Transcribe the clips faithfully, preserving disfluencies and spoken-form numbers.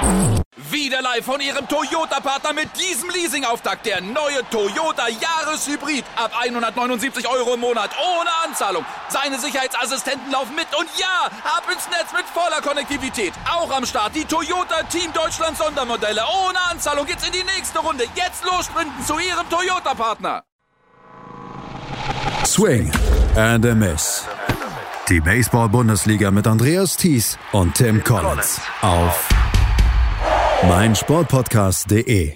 Wieder live von Ihrem Toyota-Partner mit diesem Leasing-Auftakt. Der neue Toyota Jahreshybrid. Ab hundertneunundsiebzig Euro im Monat. Ohne Anzahlung. Seine Sicherheitsassistenten laufen mit. Und ja, ab ins Netz mit voller Konnektivität. Auch am Start die Toyota Team Deutschland Sondermodelle. Ohne Anzahlung geht's in die nächste Runde. Jetzt los sprinten zu Ihrem Toyota-Partner. Swing and a Miss. Die Baseball-Bundesliga mit Andreas Thies und Tim Collins auf meinsportpodcast punkt de.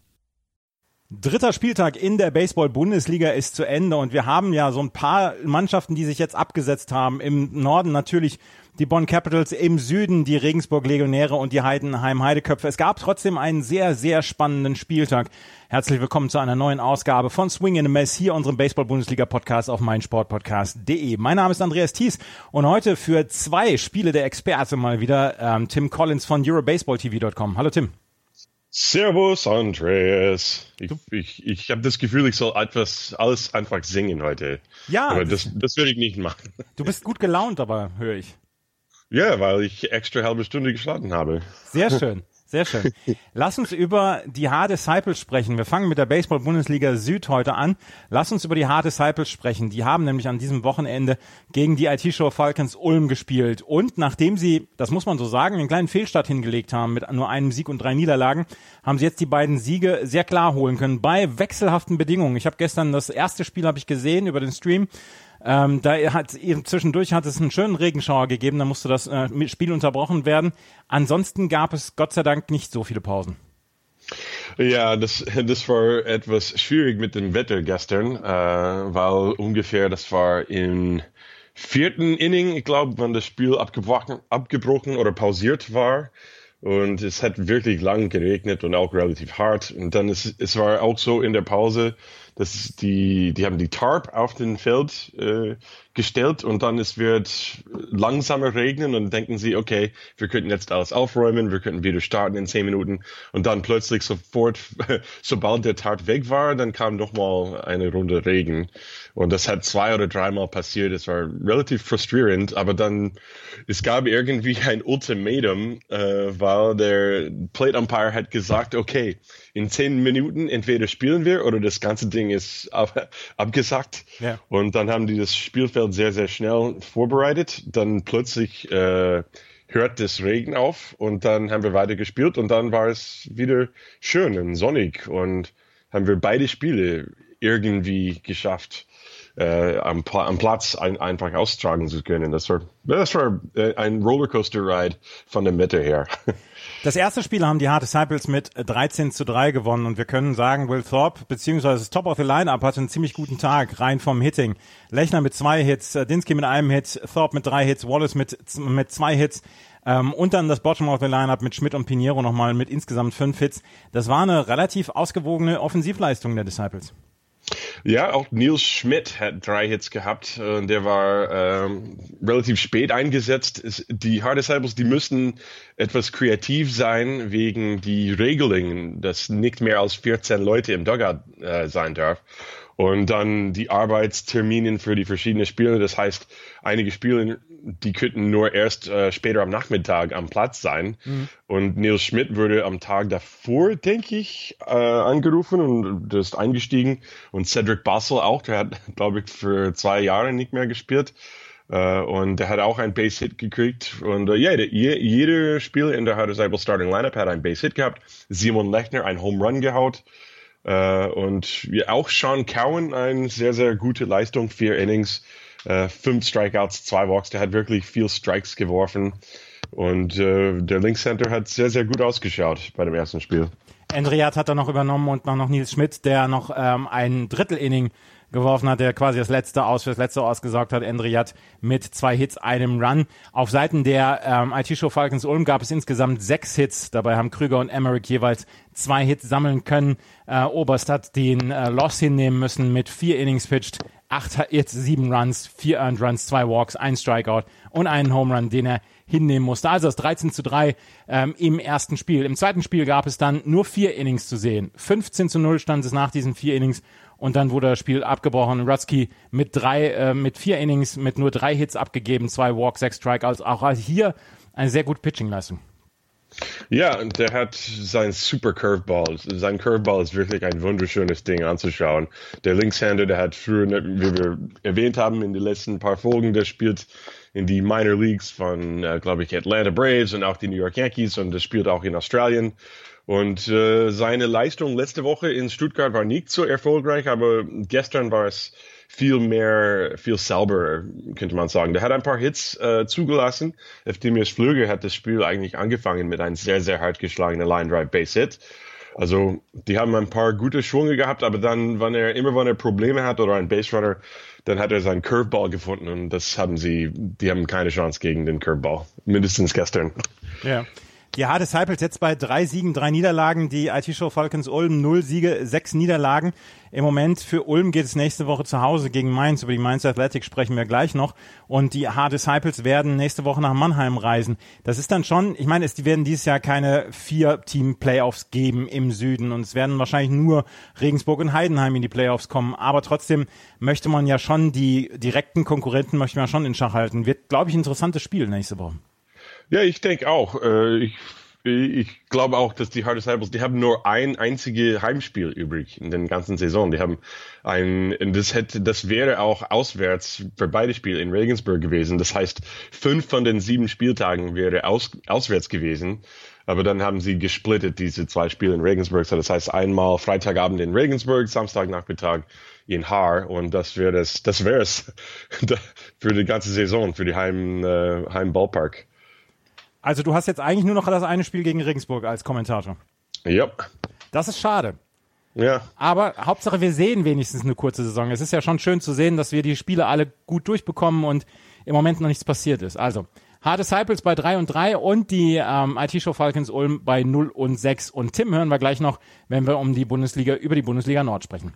Dritter Spieltag in der Baseball-Bundesliga ist zu Ende und wir haben ja so ein paar Mannschaften, die sich jetzt abgesetzt haben. Im Norden natürlich die Bonn Capitals, im Süden die Regensburg Legionäre und die Heidenheim Heideköpfe. Es gab trotzdem einen sehr, sehr spannenden Spieltag. Herzlich willkommen zu einer neuen Ausgabe von Swing and a Miss, hier unserem Baseball-Bundesliga-Podcast auf meinsportpodcast punkt de. Mein Name ist Andreas Thies und heute für zwei Spiele der Experte mal wieder ähm, Tim Collins von Eurobaseball T V Punkt com. Hallo Tim. Servus, Andreas. Ich, ich, ich habe das Gefühl, ich soll etwas alles einfach singen heute. Ja. Aber das, das würde ich nicht machen. Du bist gut gelaunt, aber höre ich. Ja, weil ich extra halbe Stunde geschlafen habe. Sehr schön, sehr schön. Lass uns über die H-Disciples sprechen. Wir fangen mit der Baseball-Bundesliga Süd heute an. Lass uns über die H-Disciples sprechen. Die haben nämlich an diesem Wochenende gegen die I T-Show Falcons Ulm gespielt. Und nachdem sie, das muss man so sagen, einen kleinen Fehlstart hingelegt haben mit nur einem Sieg und drei Niederlagen, haben sie jetzt die beiden Siege sehr klar holen können bei wechselhaften Bedingungen. Ich habe gestern das erste Spiel habe ich gesehen über den Stream. Ähm, da hat eben zwischendurch hat es einen schönen Regenschauer gegeben, da musste das äh, Spiel unterbrochen werden. Ansonsten gab es Gott sei Dank nicht so viele Pausen. Ja, das, das war etwas schwierig mit dem Wetter gestern, äh, weil ungefähr, das war im vierten Inning, ich glaube, wenn das Spiel abgebrochen, abgebrochen oder pausiert war. Und es hat wirklich lang geregnet und auch relativ hart. Und dann ist es war auch so in der Pause, dass die die haben die Tarp auf den Feld äh, gestellt und dann es wird langsamer regnen und denken sie, okay, wir könnten jetzt alles aufräumen, wir könnten wieder starten in zehn Minuten und dann plötzlich sofort, sobald der Tarp weg war, dann kam noch mal eine Runde Regen und das hat zwei oder dreimal passiert. Es war relativ frustrierend, aber dann es gab irgendwie ein Ultimatum, äh, weil der Plate Umpire hat gesagt, okay, in zehn Minuten entweder spielen wir oder das ganze Ding ist ab, abgesagt. Ja. Und dann haben die das Spielfeld sehr, sehr schnell vorbereitet. Dann plötzlich äh, hört das Regen auf und dann haben wir weiter gespielt und dann war es wieder schön und sonnig und haben wir beide Spiele irgendwie geschafft, äh, am, Pla- am Platz ein, einfach austragen zu können. Das war, das war äh, ein Rollercoaster-Ride von dem Wetter her. Das erste Spiel haben die H-Disciples mit dreizehn zu drei gewonnen und wir können sagen, Will Thorpe beziehungsweise das Top of the Lineup hatte einen ziemlich guten Tag, rein vom Hitting. Lechner mit zwei Hits, Dinsky mit einem Hit, Thorpe mit drei Hits, Wallace mit mit zwei Hits ähm, und dann das Bottom of the Lineup mit Schmidt und Pinheiro nochmal mit insgesamt fünf Hits. Das war eine relativ ausgewogene Offensivleistung der Disciples. Ja, auch Nils Schmidt hat drei Hits gehabt. Äh, der war ähm, relativ spät eingesetzt. Es, die H-Disciples, die müssen etwas kreativ sein wegen die Regelungen, dass nicht mehr als vierzehn Leute im Dugout äh, sein darf. Und dann die Arbeitstermine für die verschiedenen Spiele. Das heißt, einige Spiele, die könnten nur erst äh, später am Nachmittag am Platz sein. Mhm. Und Nils Schmidt wurde am Tag davor, denke ich, äh, angerufen und das ist eingestiegen. Und Cedric Bassel auch, der hat, glaube ich, für zwei Jahre nicht mehr gespielt. Uh, und der hat auch ein Base-Hit gekriegt. Und uh, ja, je, jeder Spieler in der H-Disciple Starting Lineup hat ein Base-Hit gehabt. Simon Lechner ein Home Run gehaut. Uh, und ja, auch Sean Cowan, eine sehr, sehr gute Leistung. Vier Innings, uh, fünf Strikeouts, zwei Walks. Der hat wirklich viel Strikes geworfen. Und uh, der Linkcenter hat sehr, sehr gut ausgeschaut bei dem ersten Spiel. Endriat hat er noch übernommen und noch Nils Schmidt, der noch ähm, ein Drittel-Inning geworfen hat, der quasi das letzte aus für das letzte ausgesorgt hat. Endriat mit zwei Hits, einem Run. Auf Seiten der ähm, I T-Show Falcons Ulm gab es insgesamt sechs Hits. Dabei haben Krüger und Emmerich jeweils zwei Hits sammeln können. Äh, Oberst hat den äh, Loss hinnehmen müssen mit vier Innings pitched, acht Hits, sieben Runs, vier Earned Runs, zwei Walks, ein Strikeout und einen Home Run, den er hinnehmen musste. Also das dreizehn zu drei ähm, im ersten Spiel. Im zweiten Spiel gab es dann nur vier Innings zu sehen. fünfzehn zu null stand es nach diesen vier Innings und dann wurde das Spiel abgebrochen. Rutsky mit drei, äh, mit vier Innings, mit nur drei Hits abgegeben, zwei Walks, sechs Strikeouts. Auch hier eine sehr gute Pitching-Leistung. Ja, und der hat sein Super Curveball. Sein Curveball ist wirklich ein wunderschönes Ding anzuschauen. Der Linkshänder, der hat früher, wie wir erwähnt haben in den letzten paar Folgen, der spielt in die Minor Leagues von, äh, glaube ich, Atlanta Braves und auch die New York Yankees und der spielt auch in Australien. Und äh, seine Leistung letzte Woche in Stuttgart war nicht so erfolgreich, aber gestern war es viel mehr, viel sauberer, könnte man sagen. Der hat ein paar Hits äh, zugelassen. Eftimius Flügge hat das Spiel eigentlich angefangen mit einem sehr, sehr hart geschlagenen Line-Drive-Base-Hit. Also die haben ein paar gute Schwünge gehabt, aber dann, wenn er immer wenn er Probleme hat oder ein Base-Runner, dann hat er seinen Curveball gefunden und das haben sie, die haben keine Chance gegen den Curveball. Mindestens gestern. Ja. Die H. Disciples jetzt bei drei Siegen, drei Niederlagen. Die I T-Show Falcons Ulm, null Siege, sechs Niederlagen. Im Moment für Ulm geht es nächste Woche zu Hause gegen Mainz. Über die Mainz Athletic sprechen wir gleich noch. Und die H. Disciples werden nächste Woche nach Mannheim reisen. Das ist dann schon, ich meine, es die werden dieses Jahr keine vier Team-Playoffs geben im Süden. Und es werden wahrscheinlich nur Regensburg und Heidenheim in die Playoffs kommen. Aber trotzdem möchte man ja schon die direkten Konkurrenten möchte man schon in Schach halten. Wird, glaube ich, ein interessantes Spiel nächste Woche. Ja, ich denke auch. Ich, ich glaube auch, dass die Hard Disciples, die haben nur ein einziges Heimspiel übrig in der ganzen Saison. Die haben ein, das hätte, das wäre auch auswärts für beide Spiele in Regensburg gewesen. Das heißt, fünf von den sieben Spieltagen wäre aus, auswärts gewesen. Aber dann haben sie gesplittet, diese zwei Spiele in Regensburg. Das heißt, einmal Freitagabend in Regensburg, Samstagnachmittag in Haar. Und das wäre es, das wäre es für die ganze Saison, für die Heim, äh, Heimballpark. Also du hast jetzt eigentlich nur noch das eine Spiel gegen Regensburg als Kommentator. Ja. Das ist schade. Ja. Aber Hauptsache wir sehen wenigstens eine kurze Saison. Es ist ja schon schön zu sehen, dass wir die Spiele alle gut durchbekommen und im Moment noch nichts passiert ist. Also H. Disciples bei drei und drei und die ähm, I T-Show Falcons Ulm bei null und sechs. Und Tim hören wir gleich noch, wenn wir um die Bundesliga, über die Bundesliga Nord sprechen.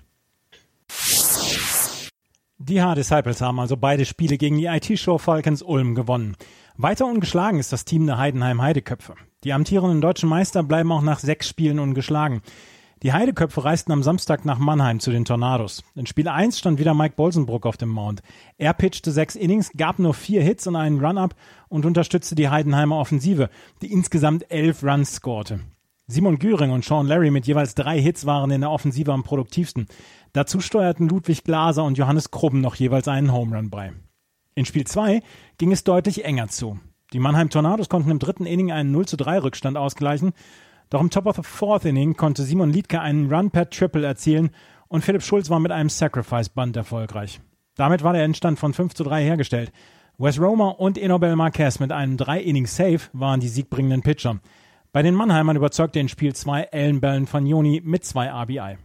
Die H. Disciples haben also beide Spiele gegen die I T-Show Falcons Ulm gewonnen. Weiter ungeschlagen ist das Team der Heidenheim Heideköpfe. Die amtierenden deutschen Meister bleiben auch nach sechs Spielen ungeschlagen. Die Heideköpfe reisten am Samstag nach Mannheim zu den Tornados. In Spiel eins stand wieder Mike Bolsenbrook auf dem Mount. Er pitchte sechs Innings, gab nur vier Hits und einen Run-Up und unterstützte die Heidenheimer Offensive, die insgesamt elf Runs scorte. Simon Güring und Sean Larry mit jeweils drei Hits waren in der Offensive am produktivsten. Dazu steuerten Ludwig Glaser und Johannes Krubben noch jeweils einen Home Run bei. In Spiel zwei ging es deutlich enger zu. Die Mannheim Tornados konnten im dritten Inning einen null zu drei Rückstand ausgleichen. Doch im Top of the Fourth Inning konnte Simon Liedke einen Run per Triple erzielen und Philipp Schulz war mit einem Sacrifice Bunt erfolgreich. Damit war der Endstand von fünf zu drei hergestellt. Wes Romer und Enobel Marquez mit einem drei Inning Save waren die siegbringenden Pitcher. Bei den Mannheimern überzeugte in Spiel zwei Ellen Bellenfagnoni mit zwei R B I.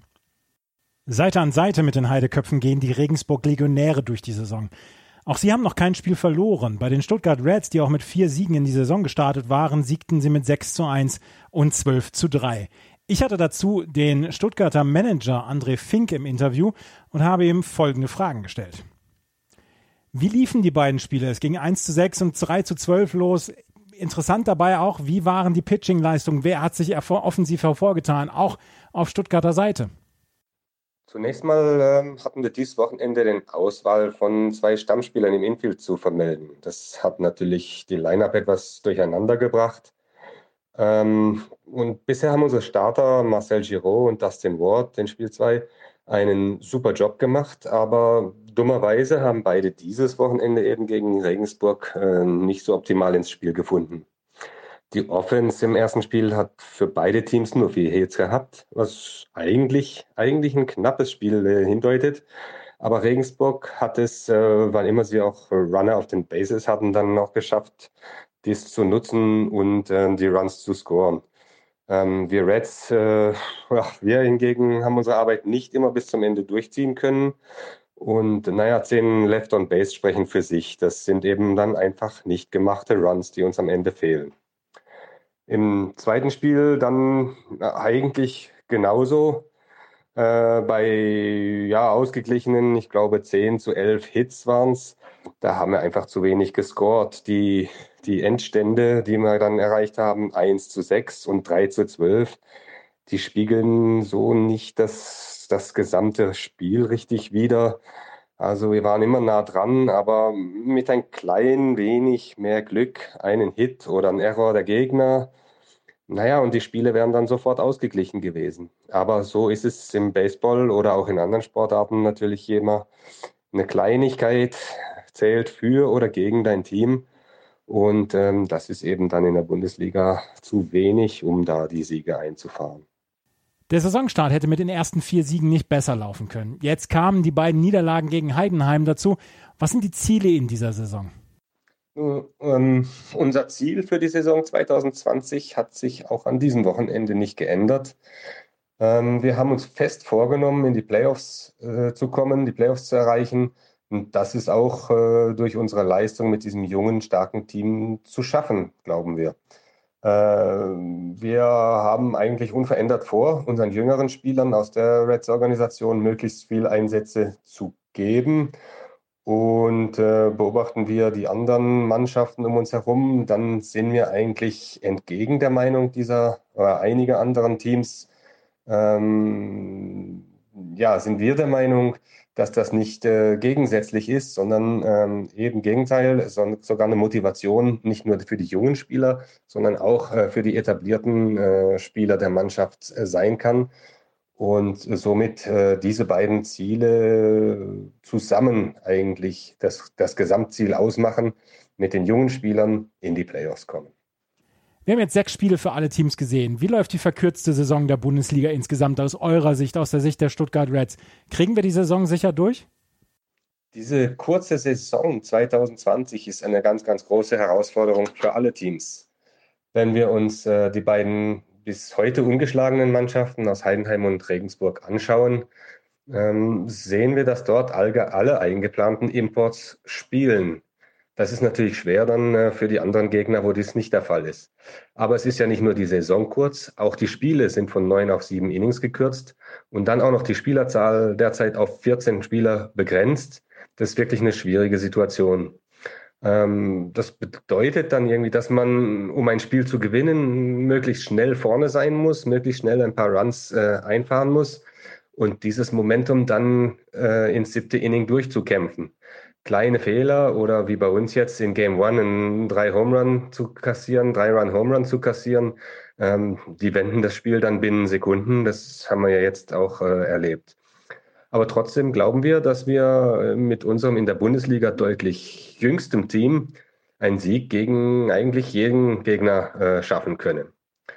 Seite an Seite mit den Heideköpfen gehen die Regensburg Legionäre durch die Saison. Auch sie haben noch kein Spiel verloren. Bei den Stuttgart Reds, die auch mit vier Siegen in die Saison gestartet waren, siegten sie mit sechs zu eins und zwölf zu drei. Ich hatte dazu den Stuttgarter Manager André Fink im Interview und habe ihm folgende Fragen gestellt. Wie liefen die beiden Spiele? Es ging eins zu sechs und drei zu zwölf los. Interessant dabei auch, wie waren die Pitching-Leistungen? Wer hat sich hervor- offensiv hervorgetan? Auch auf Stuttgarter Seite. Zunächst mal ähm, hatten wir dieses Wochenende den Auswahl von zwei Stammspielern im Infield zu vermelden. Das hat natürlich die Line-Up etwas durcheinander gebracht. Ähm, und bisher haben unsere Starter Marcel Giraud und Dustin Ward in Spiel zwei einen super Job gemacht, aber dummerweise haben beide dieses Wochenende eben gegen Regensburg äh, nicht so optimal ins Spiel gefunden. Die Offense im ersten Spiel hat für beide Teams nur vier Hits gehabt, was eigentlich, eigentlich ein knappes Spiel äh, hindeutet. Aber Regensburg hat es, äh, wann immer sie auch Runner auf den Bases hatten, dann noch geschafft, dies zu nutzen und äh, die Runs zu scoren. Ähm, wir Reds, äh, ja, wir hingegen haben unsere Arbeit nicht immer bis zum Ende durchziehen können. Und naja, zehn Left on Base sprechen für sich. Das sind eben dann einfach nicht gemachte Runs, die uns am Ende fehlen. Im zweiten Spiel dann eigentlich genauso. Äh, bei ja, ausgeglichenen, ich glaube zehn zu elf Hits waren es. Da haben wir einfach zu wenig gescored. Die, die Endstände, die wir dann erreicht haben, eins zu sechs und drei zu zwölf, die spiegeln so nicht das, das gesamte Spiel richtig wider. Also wir waren immer nah dran, aber mit ein klein wenig mehr Glück, einen Hit oder ein Error der Gegner, Naja, und die Spiele wären dann sofort ausgeglichen gewesen. Aber so ist es im Baseball oder auch in anderen Sportarten natürlich immer. Eine Kleinigkeit zählt für oder gegen dein Team. Und ähm, das ist eben dann in der Bundesliga zu wenig, um da die Siege einzufahren. Der Saisonstart hätte mit den ersten vier Siegen nicht besser laufen können. Jetzt kamen die beiden Niederlagen gegen Heidenheim dazu. Was sind die Ziele in dieser Saison? Ähm, unser Ziel für die Saison zwanzig zwanzig hat sich auch an diesem Wochenende nicht geändert. Ähm, wir haben uns fest vorgenommen, in die Playoffs äh, zu kommen, die Playoffs zu erreichen. Und das ist auch äh, durch unsere Leistung mit diesem jungen, starken Team zu schaffen, glauben wir. Wir haben eigentlich unverändert vor, unseren jüngeren Spielern aus der Reds-Organisation möglichst viel Einsätze zu geben. Und äh, beobachten wir die anderen Mannschaften um uns herum, dann sind wir eigentlich entgegen der Meinung dieser oder einiger anderen Teams. Ähm, ja, sind wir der Meinung, dass das nicht äh, gegensätzlich ist, sondern ähm, eben im Gegenteil, sondern sogar eine Motivation, nicht nur für die jungen Spieler, sondern auch äh, für die etablierten äh, Spieler der Mannschaft äh, sein kann. Und somit äh, diese beiden Ziele zusammen eigentlich das, das Gesamtziel ausmachen, mit den jungen Spielern in die Playoffs kommen. Wir haben jetzt sechs Spiele für alle Teams gesehen. Wie läuft die verkürzte Saison der Bundesliga insgesamt aus eurer Sicht, aus der Sicht der Stuttgart Reds? Kriegen wir die Saison sicher durch? Diese kurze Saison zwanzig zwanzig ist eine ganz, ganz große Herausforderung für alle Teams. Wenn wir uns äh, die beiden bis heute ungeschlagenen Mannschaften aus Heidenheim und Regensburg anschauen, ähm, sehen wir, dass dort alle, alle eingeplanten Imports spielen. Das ist natürlich schwer dann äh, für die anderen Gegner, wo dies nicht der Fall ist. Aber es ist ja nicht nur die Saison kurz, auch die Spiele sind von neun auf sieben Innings gekürzt und dann auch noch die Spielerzahl derzeit auf vierzehn Spieler begrenzt. Das ist wirklich eine schwierige Situation. Ähm, das bedeutet dann irgendwie, dass man, um ein Spiel zu gewinnen, möglichst schnell vorne sein muss, möglichst schnell ein paar Runs äh, einfahren muss und dieses Momentum dann äh, ins siebte Inning durchzukämpfen. Kleine Fehler oder wie bei uns jetzt in Game One einen drei Home Run zu kassieren, drei Run Home Run zu kassieren, ähm, die wenden das Spiel dann binnen Sekunden. Das haben wir ja jetzt auch äh, erlebt. Aber trotzdem glauben wir, dass wir mit unserem in der Bundesliga deutlich jüngstem Team einen Sieg gegen eigentlich jeden Gegner äh, schaffen können.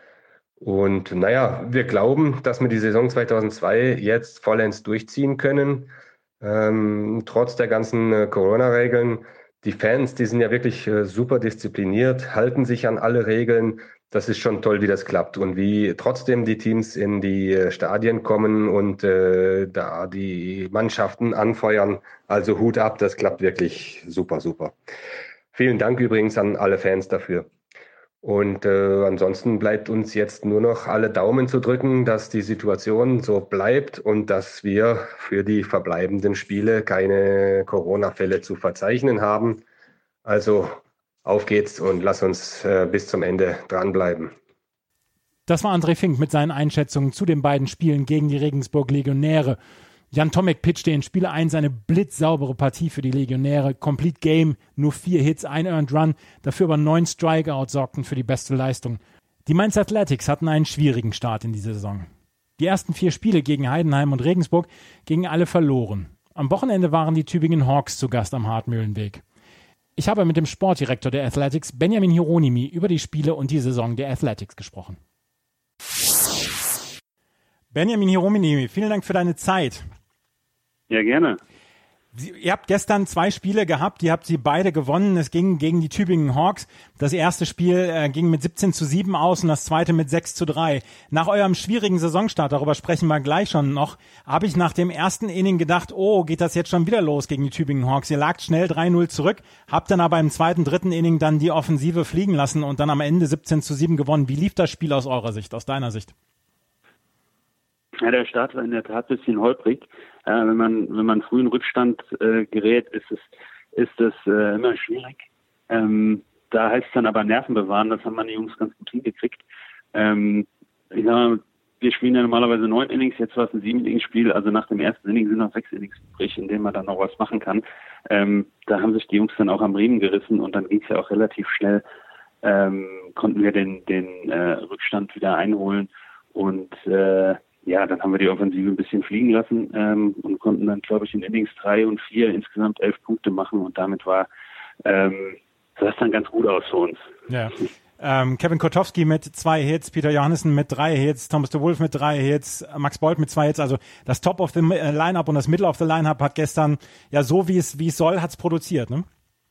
Und naja, wir glauben, dass wir die Saison zweitausendzwei jetzt vollends durchziehen können. Ähm, trotz der ganzen äh, Corona-Regeln. Die Fans, die sind ja wirklich äh, super diszipliniert, halten sich an alle Regeln. Das ist schon toll, wie das klappt und wie trotzdem die Teams in die äh, Stadien kommen und äh, da die Mannschaften anfeuern. Also Hut ab, das klappt wirklich super, super. Vielen Dank übrigens an alle Fans dafür. Und äh, ansonsten bleibt uns jetzt nur noch alle Daumen zu drücken, dass die Situation so bleibt und dass wir für die verbleibenden Spiele keine Corona-Fälle zu verzeichnen haben. Also auf geht's und lass uns äh, bis zum Ende dranbleiben. Das war André Fink mit seinen Einschätzungen zu den beiden Spielen gegen die Regensburg Legionäre. Jan Tomek pitchte in Spiel eins eine blitzsaubere Partie für die Legionäre. Complete Game, nur vier Hits, ein Earned Run, dafür aber neun Strikeouts sorgten für die beste Leistung. Die Mainz Athletics hatten einen schwierigen Start in die Saison. Die ersten vier Spiele gegen Heidenheim und Regensburg gingen alle verloren. Am Wochenende waren die Tübingen Hawks zu Gast am Hartmühlenweg. Ich habe mit dem Sportdirektor der Athletics, Benjamin Hieronymi, über die Spiele und die Saison der Athletics gesprochen. Benjamin Hieronymi, vielen Dank für deine Zeit. Ja, gerne. Sie, ihr habt gestern zwei Spiele gehabt, ihr habt sie beide gewonnen. Es ging gegen die Tübingen Hawks. Das erste Spiel äh, ging mit siebzehn zu sieben aus und das zweite mit sechs zu drei. Nach eurem schwierigen Saisonstart, darüber sprechen wir gleich schon noch, habe ich nach dem ersten Inning gedacht, oh, geht das jetzt schon wieder los gegen die Tübingen Hawks? Ihr lagt schnell drei null zurück, habt dann aber im zweiten, dritten Inning dann die Offensive fliegen lassen und dann am Ende siebzehn zu sieben gewonnen. Wie lief das Spiel aus eurer Sicht, aus deiner Sicht? Ja, der Start war in der Tat ein bisschen holprig. Äh, wenn man wenn man früh in Rückstand äh, gerät, ist es ist es äh, immer schwierig. Ähm, da heißt es dann aber Nerven bewahren. Das haben meine Jungs ganz gut hingekriegt. Ähm, ich sag mal, wir spielen ja normalerweise neun Innings, jetzt war es ein sieben Innings Spiel. Also nach dem ersten Inning sind noch sechs Innings übrig, in denen man dann noch was machen kann. Ähm, da haben sich die Jungs dann auch am Riemen gerissen und dann ging es ja auch relativ schnell ähm, konnten wir den, den äh, Rückstand wieder einholen und äh, ja, dann haben wir die Offensive ein bisschen fliegen lassen ähm, und konnten dann, glaube ich, in Innings drei und vier insgesamt elf Punkte machen und damit war ähm, sah es dann ganz gut aus für uns. Ja. Ähm, Kevin Kotowski mit zwei Hits, Peter Johannessen mit drei Hits, Thomas de Wolf mit drei Hits, Max Bolt mit zwei Hits, also das Top of the Lineup und das Middle of the Lineup hat gestern, ja so wie es wie es soll, hat's produziert, ne?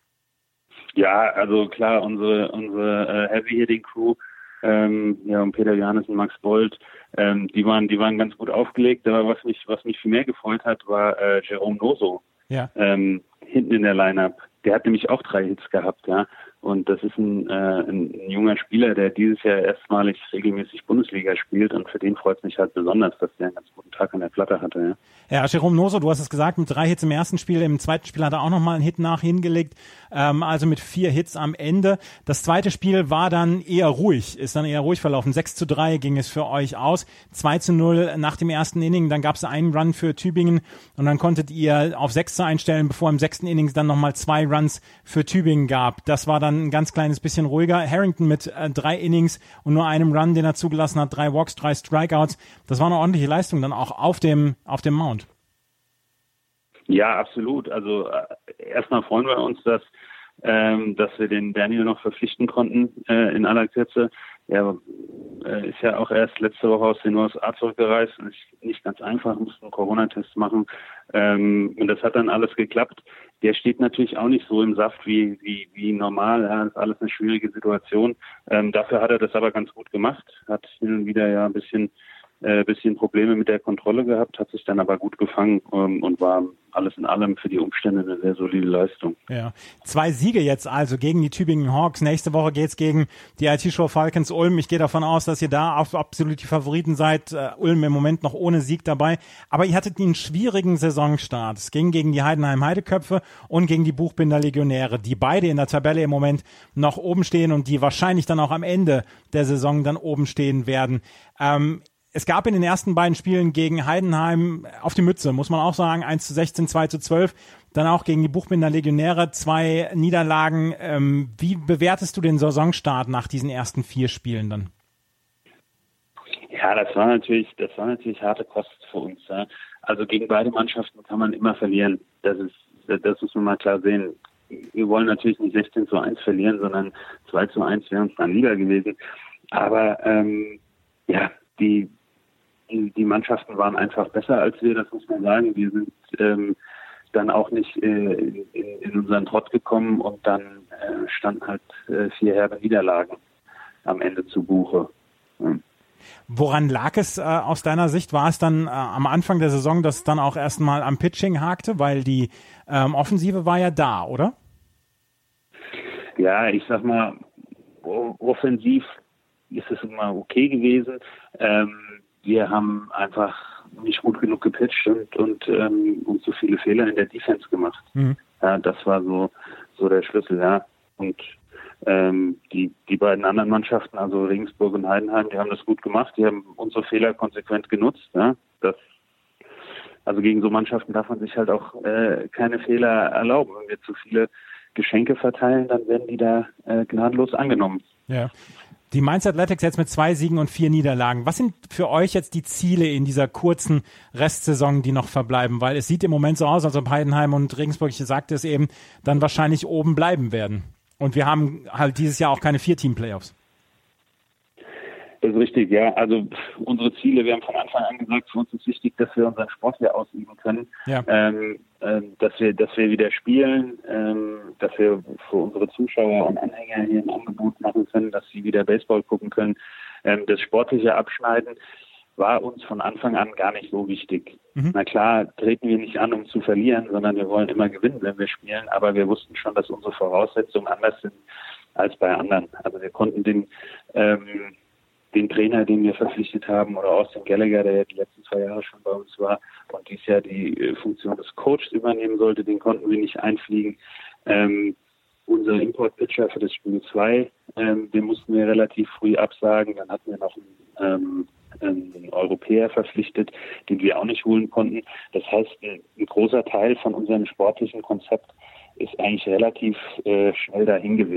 Ja, also klar, unsere unsere äh, Heavy-Hitting-Crew, ähm, ja, und Peter Johannessen, Max Bolt, ähm, die waren die waren ganz gut aufgelegt, aber was mich was mich viel mehr gefreut hat, war äh, Jerome Noso, ja. ähm, hinten in der Lineup. Der hat nämlich auch drei Hits gehabt, ja. Und das ist ein, äh, ein, ein junger Spieler, der dieses Jahr erstmalig regelmäßig Bundesliga spielt. Und für den freut es mich halt besonders, dass der einen ganz guten Tag an der Platte hatte. Ja, ja, Jerome Noso, du hast es gesagt, mit drei Hits im ersten Spiel. Im zweiten Spiel hat er auch nochmal einen Hit nach hingelegt. Ähm, also mit vier Hits am Ende. Das zweite Spiel war dann eher ruhig, ist dann eher ruhig verlaufen. sechs zu drei ging es für euch aus. zwei zu null nach dem ersten Inning. Dann gab es einen Run für Tübingen. Und dann konntet ihr auf sechs zu einstellen, bevor im sechsten Inning dann nochmal zwei Runs für Tübingen gab. Das war dann ein ganz kleines bisschen ruhiger. Harrington mit äh, drei Innings und nur einem Run, den er zugelassen hat, drei Walks, drei Strikeouts. Das war eine ordentliche Leistung dann auch auf dem auf dem Mount. Ja, absolut. Also äh, erstmal freuen wir uns, dass ähm, dass wir den Daniel noch verpflichten konnten äh, in aller Kürze. Er äh, ist ja auch erst letzte Woche aus den U S A zurückgereist. Ist nicht ganz einfach, musste einen Corona-Test machen. Ähm, und das hat dann alles geklappt. Der steht natürlich auch nicht so im Saft wie wie, wie normal. Ja, das ist alles eine schwierige Situation. Ähm, dafür hat er das aber ganz gut gemacht. Hat hin und wieder ja ein bisschen äh, bisschen Probleme mit der Kontrolle gehabt, hat sich dann aber gut gefangen ähm, und war alles in allem für die Umstände eine sehr solide Leistung. Ja, zwei Siege jetzt also gegen die Tübingen Hawks. Nächste Woche geht's gegen die I T-Show Falcons Ulm. Ich gehe davon aus, dass ihr da auf absolut die Favoriten seid. Uh, Ulm im Moment noch ohne Sieg dabei. Aber ihr hattet einen schwierigen Saisonstart. Es ging gegen die Heidenheim Heideköpfe und gegen die Buchbinder Legionäre, die beide in der Tabelle im Moment noch oben stehen und die wahrscheinlich dann auch am Ende der Saison dann oben stehen werden. Ähm, Es gab in den ersten beiden Spielen gegen Heidenheim auf die Mütze, muss man auch sagen, eins zu sechzehn, zwei zu zwölf, dann auch gegen die Buchbinder Legionäre, zwei Niederlagen. Ähm, wie bewertest du den Saisonstart nach diesen ersten vier Spielen dann? Ja, das war natürlich, das war natürlich harte Kost für uns. Ja. Also gegen beide Mannschaften kann man immer verlieren. Das ist, das muss man mal klar sehen. Wir wollen natürlich nicht sechzehn zu eins verlieren, sondern zwei zu eins wäre uns dann lieber gewesen. Aber ähm, ja, die Die, die Mannschaften waren einfach besser als wir, das muss man sagen. Wir sind ähm, dann auch nicht äh, in, in unseren Trott gekommen und dann äh, standen halt äh, vier herbe Niederlagen am Ende zu Buche. Ja. Woran lag es äh, aus deiner Sicht? War es dann äh, am Anfang der Saison, dass es dann auch erstmal am Pitching hakte, weil die ähm, Offensive war ja da, oder? Ja, ich sag mal, offensiv ist es immer okay gewesen. Ähm, Wir haben einfach nicht gut genug gepitcht und, und, ähm, und so viele Fehler in der Defense gemacht. Mhm. Ja, das war so, so der Schlüssel, ja. Und ähm, die, die beiden anderen Mannschaften, also Regensburg und Heidenheim, die haben das gut gemacht. Die haben unsere Fehler konsequent genutzt. Ja. Das, also gegen so Mannschaften darf man sich halt auch äh, keine Fehler erlauben. Wenn wir zu viele Geschenke verteilen, dann werden die da äh, gnadenlos angenommen. Ja. Die Mainz Athletics jetzt mit zwei Siegen und vier Niederlagen. Was sind für euch jetzt die Ziele in dieser kurzen Restsaison, die noch verbleiben? Weil es sieht im Moment so aus, als ob Heidenheim und Regensburg, ich sagte es eben, dann wahrscheinlich oben bleiben werden. Und wir haben halt dieses Jahr auch keine Vier-Team-Playoffs. Das ist richtig, ja. Also unsere Ziele, wir haben von Anfang an gesagt, für uns ist wichtig, dass wir unseren Sport hier ausüben können, ja. ähm, äh, dass wir, dass wir wieder spielen, ähm, dass wir für unsere Zuschauer und Anhänger hier ein Angebot machen können, dass sie wieder Baseball gucken können. Ähm, das sportliche Abschneiden war uns von Anfang an gar nicht so wichtig. Mhm. Na klar, treten wir nicht an, um zu verlieren, sondern wir wollen immer gewinnen, wenn wir spielen, aber wir wussten schon, dass unsere Voraussetzungen anders sind als bei anderen. Also wir konnten den ähm, den Trainer, den wir verpflichtet haben, oder Austin Gallagher, der ja die letzten zwei Jahre schon bei uns war und dieses Jahr die Funktion des Coaches übernehmen sollte, den konnten wir nicht einfliegen. Ähm, unser Import-Pitcher für das Spiel zwei, ähm, den mussten wir relativ früh absagen. Dann hatten wir noch einen, ähm, einen Europäer verpflichtet, den wir auch nicht holen konnten. Das heißt, ein, ein großer Teil von unserem sportlichen Konzept ist eigentlich relativ äh, schnell dahin gewesen.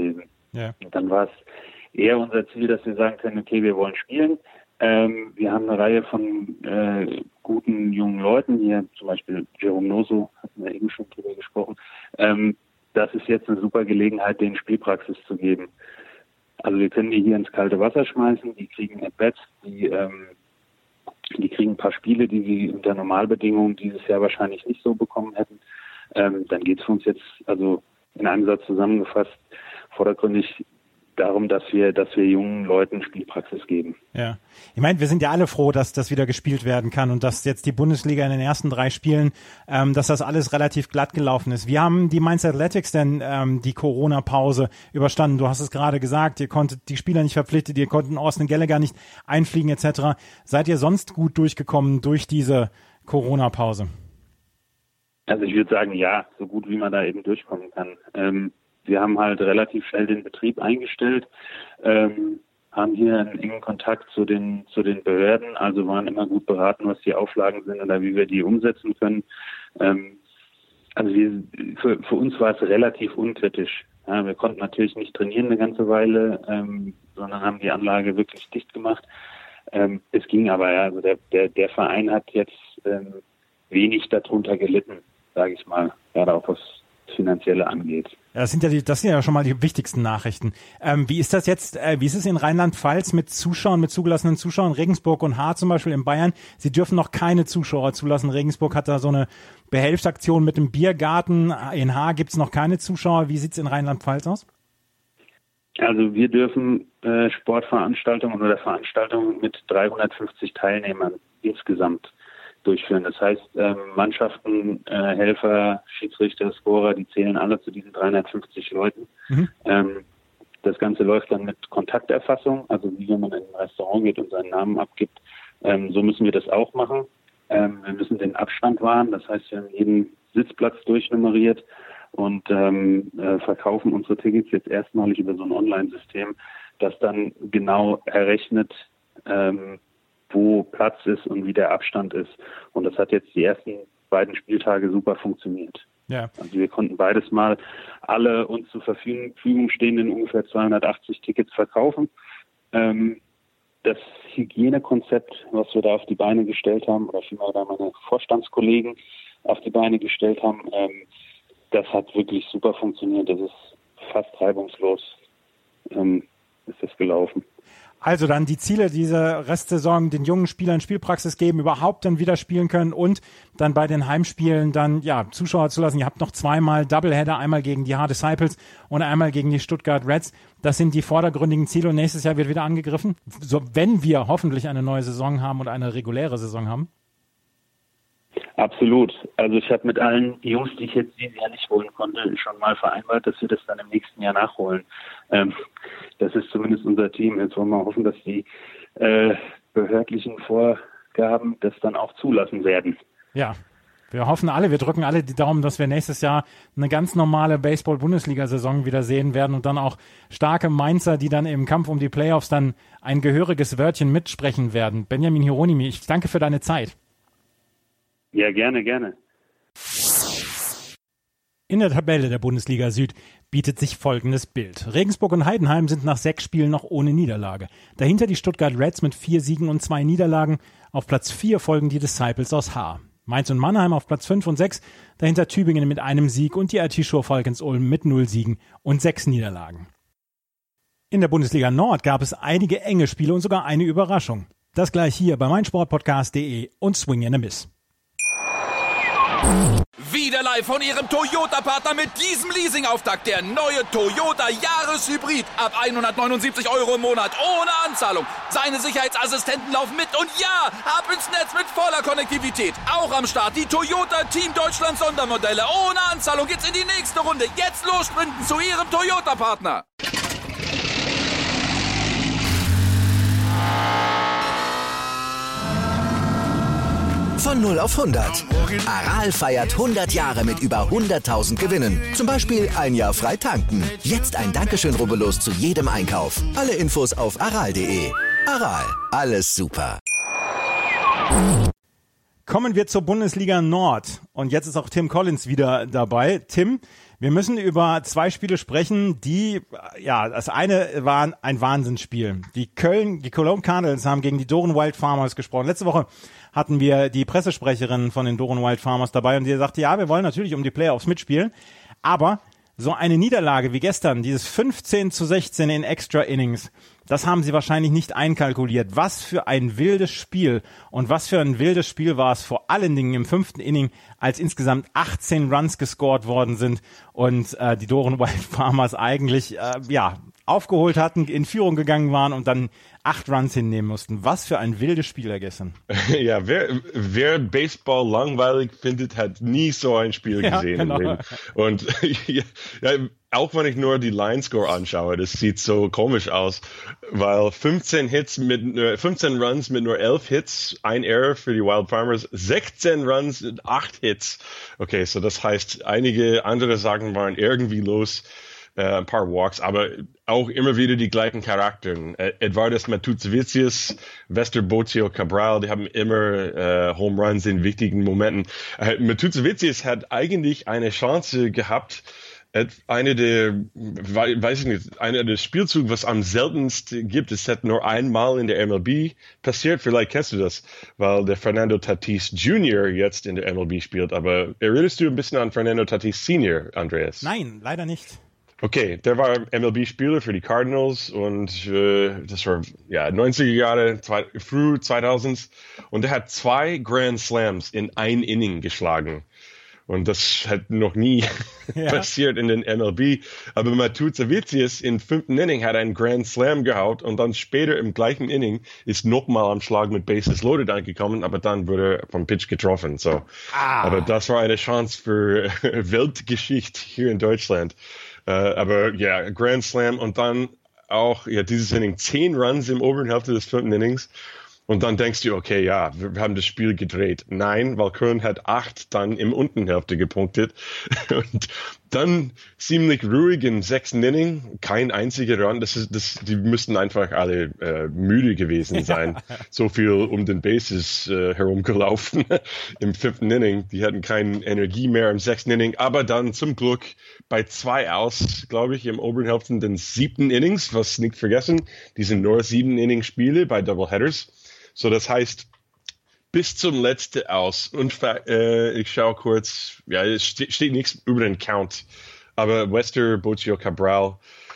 Ja. Und dann war es eher unser Ziel, dass wir sagen können, okay, wir wollen spielen. Ähm, wir haben eine Reihe von äh, guten jungen Leuten, hier zum Beispiel Jerome Noso, hatten wir eben schon drüber gesprochen. Ähm, das ist jetzt eine super Gelegenheit, denen Spielpraxis zu geben. Also wir können die hier ins kalte Wasser schmeißen, die kriegen At-Bats, die, ähm, die kriegen ein paar Spiele, die sie unter Normalbedingungen dieses Jahr wahrscheinlich nicht so bekommen hätten. Ähm, dann geht es für uns jetzt, also in einem Satz zusammengefasst, vordergründig darum, dass wir, dass wir jungen Leuten Spielpraxis geben. Ja, ich meine, wir sind ja alle froh, dass das wieder gespielt werden kann und dass jetzt die Bundesliga in den ersten drei Spielen, ähm, dass das alles relativ glatt gelaufen ist. Wie haben die Mainz Athletics denn ähm, die Corona-Pause überstanden? Du hast es gerade gesagt, ihr konntet die Spieler nicht verpflichtet, ihr konnten Austin Gallagher nicht einfliegen et cetera. Seid ihr sonst gut durchgekommen durch diese Corona-Pause? Also ich würde sagen, ja, so gut wie man da eben durchkommen kann. Ähm, Wir haben halt relativ schnell den Betrieb eingestellt, ähm, haben hier einen engen Kontakt zu den zu den Behörden, also waren immer gut beraten, was die Auflagen sind oder wie wir die umsetzen können. Ähm, also wir, für, für uns war es relativ unkritisch. Ja, wir konnten natürlich nicht trainieren eine ganze Weile, ähm, sondern haben die Anlage wirklich dicht gemacht. Ähm, es ging aber, ja, also der, der, der Verein hat jetzt ähm, wenig darunter gelitten, sage ich mal, gerade auch was Finanzielle angeht. Ja, das sind ja die, das sind ja schon mal die wichtigsten Nachrichten. Ähm, wie ist das jetzt, äh, wie ist es in Rheinland-Pfalz mit Zuschauern, mit zugelassenen Zuschauern? Regensburg und Haar zum Beispiel in Bayern, sie dürfen noch keine Zuschauer zulassen. Regensburg hat da so eine Behelfsaktion mit dem Biergarten. In Haar gibt es noch keine Zuschauer. Wie sieht es in Rheinland-Pfalz aus? Also wir dürfen äh, Sportveranstaltungen oder Veranstaltungen mit dreihundertfünfzig Teilnehmern insgesamt durchführen. Das heißt, ähm, Mannschaften, äh, Helfer, Schiedsrichter, Scorer, die zählen alle zu diesen dreihundertfünfzig Leuten. Mhm. Ähm, das Ganze läuft dann mit Kontakterfassung, also wie wenn man in ein Restaurant geht und seinen Namen abgibt. Ähm, so müssen wir das auch machen. Ähm, wir müssen den Abstand wahren, das heißt, wir haben jeden Sitzplatz durchnummeriert und ähm, äh, verkaufen unsere Tickets jetzt erstmalig über so ein Online-System, das dann genau errechnet, ähm, wo Platz ist und wie der Abstand ist. Und das hat jetzt die ersten beiden Spieltage super funktioniert. Ja. Also wir konnten beides mal alle uns zur Verfügung stehenden ungefähr zweihundertachtzig Tickets verkaufen. Ähm, das Hygienekonzept, was wir da auf die Beine gestellt haben, oder vielmehr da meine Vorstandskollegen auf die Beine gestellt haben, ähm, das hat wirklich super funktioniert. Das ist fast reibungslos ähm, ist das gelaufen. Also dann die Ziele dieser Restsaison, den jungen Spielern Spielpraxis geben, überhaupt dann wieder spielen können und dann bei den Heimspielen dann ja Zuschauer zulassen. Ihr habt noch zweimal Doubleheader, einmal gegen die Haar Disciples und einmal gegen die Stuttgart Reds. Das sind die vordergründigen Ziele und nächstes Jahr wird wieder angegriffen, so, wenn wir hoffentlich eine neue Saison haben und eine reguläre Saison haben. Absolut. Also ich habe mit allen Jungs, die ich jetzt dieses Jahr nicht holen konnte, schon mal vereinbart, dass wir das dann im nächsten Jahr nachholen. Ähm, das ist zumindest unser Team. Jetzt wollen wir hoffen, dass die äh, behördlichen Vorgaben das dann auch zulassen werden. Ja, wir hoffen alle, wir drücken alle die Daumen, dass wir nächstes Jahr eine ganz normale Baseball-Bundesliga-Saison wieder sehen werden und dann auch starke Mainzer, die dann im Kampf um die Playoffs dann ein gehöriges Wörtchen mitsprechen werden. Benjamin Hieronymi, ich danke für deine Zeit. Ja, gerne, gerne. In der Tabelle der Bundesliga Süd bietet sich folgendes Bild. Regensburg und Heidenheim sind nach sechs Spielen noch ohne Niederlage. Dahinter die Stuttgart Reds mit vier Siegen und zwei Niederlagen. Auf Platz vier folgen die Disciples aus Haar. Mainz und Mannheim auf Platz fünf und sechs. Dahinter Tübingen mit einem Sieg und die I T-Show Falcons Ulm mit null Siegen und sechs Niederlagen. In der Bundesliga Nord gab es einige enge Spiele und sogar eine Überraschung. Das gleich hier bei meinsportpodcast punkt de und Swing and a Miss. Wieder live von Ihrem Toyota-Partner mit diesem Leasing-Auftakt. Der neue Toyota Jahreshybrid. Ab hundertneunundsiebzig Euro im Monat. Ohne Anzahlung. Seine Sicherheitsassistenten laufen mit. Und ja, ab ins Netz mit voller Konnektivität. Auch am Start die Toyota Team Deutschland Sondermodelle. Ohne Anzahlung geht's in die nächste Runde. Jetzt los sprinten zu Ihrem Toyota-Partner. Von null auf hundert. Aral feiert hundert Jahre mit über hunderttausend Gewinnen. Zum Beispiel ein Jahr frei tanken. Jetzt ein Dankeschön, rubbellos zu jedem Einkauf. Alle Infos auf aral punkt de. Aral, alles super. Kommen wir zur Bundesliga Nord. Und jetzt ist auch Tim Collins wieder dabei. Tim, wir müssen über zwei Spiele sprechen, die, ja, das eine war ein Wahnsinnsspiel. Die Köln, die Cologne Cardinals haben gegen die Doren Wild Farmers gesprochen. Letzte Woche hatten wir die Pressesprecherin von den Doren Wild Farmers dabei und die sagte, ja, wir wollen natürlich um die Playoffs mitspielen, aber so eine Niederlage wie gestern, dieses fünfzehn zu sechzehn in Extra Innings, das haben sie wahrscheinlich nicht einkalkuliert. Was für ein wildes Spiel und was für ein wildes Spiel war es vor allen Dingen im fünften Inning, als insgesamt achtzehn Runs gescored worden sind und äh, die Doren Wild Farmers eigentlich äh, ja aufgeholt hatten, in Führung gegangen waren und dann acht Runs hinnehmen mussten. Was für ein wildes Spiel gestern. Ja, wer, wer Baseball langweilig findet, hat nie so ein Spiel ja, gesehen. Genau. Im Leben. Und ja, auch wenn ich nur die Line-Score anschaue, das sieht so komisch aus, weil fünfzehn Hits mit nur, fünfzehn Runs mit nur elf Hits, ein Error für die Wild Farmers, sechzehn Runs mit acht Hits. Okay, so das heißt, einige andere Sachen waren irgendwie los. Uh, ein paar Walks, aber auch immer wieder die gleichen Charakteren. Uh, Edvardas Matuzevicius, Vester Boccio Cabral, die haben immer uh, Home Runs in wichtigen Momenten. Uh, Matuzevicius hat eigentlich eine Chance gehabt, eine der, weiß ich nicht, einer der Spielzüge, was am seltensten gibt, es hat nur einmal in der M L B passiert, vielleicht kennst du das, weil der Fernando Tatis Junior jetzt in der M L B spielt, aber erinnerst du ein bisschen an Fernando Tatis Senior, Andreas? Nein, leider nicht. Okay, der war M L B-Spieler für die Cardinals und äh, das war ja neunziger Jahre, zwei, früh zweitausends und er hat zwei Grand Slams in ein Inning geschlagen. Und das hat noch nie ja. passiert in den M L B. Aber Matuzevicius im fünften Inning hat einen Grand Slam gehaut und dann später im gleichen Inning ist nochmal am Schlag mit Bases Loaded angekommen, aber dann wurde er vom Pitch getroffen. So. Ah. Aber das war eine Chance für Weltgeschichte hier in Deutschland. Uh, aber ja, Grand Slam und dann auch ja dieses Inning zehn Runs im oberen Hälfte des fünften Innings und dann denkst du, okay, ja, wir, wir haben das Spiel gedreht. Nein, weil Köln hat acht dann im unteren Hälfte gepunktet und dann ziemlich ruhig im sechsten Inning, kein einziger Run. Das ist, das, die müssten einfach alle äh, müde gewesen sein. So viel um den Bases äh, herumgelaufen im fünften Inning. Die hatten keine Energie mehr im sechsten Inning. Aber dann zum Glück bei zwei Outs, glaube ich, im oberen Hälfte den siebten Innings, was nicht vergessen, die sind nur sieben Inning-Spiele bei Doubleheaders. So, das heißt, bis zum letzten aus. Und äh, ich schaue kurz, ja, es steht, steht nichts über den Count, aber Vester Boccio Cabral,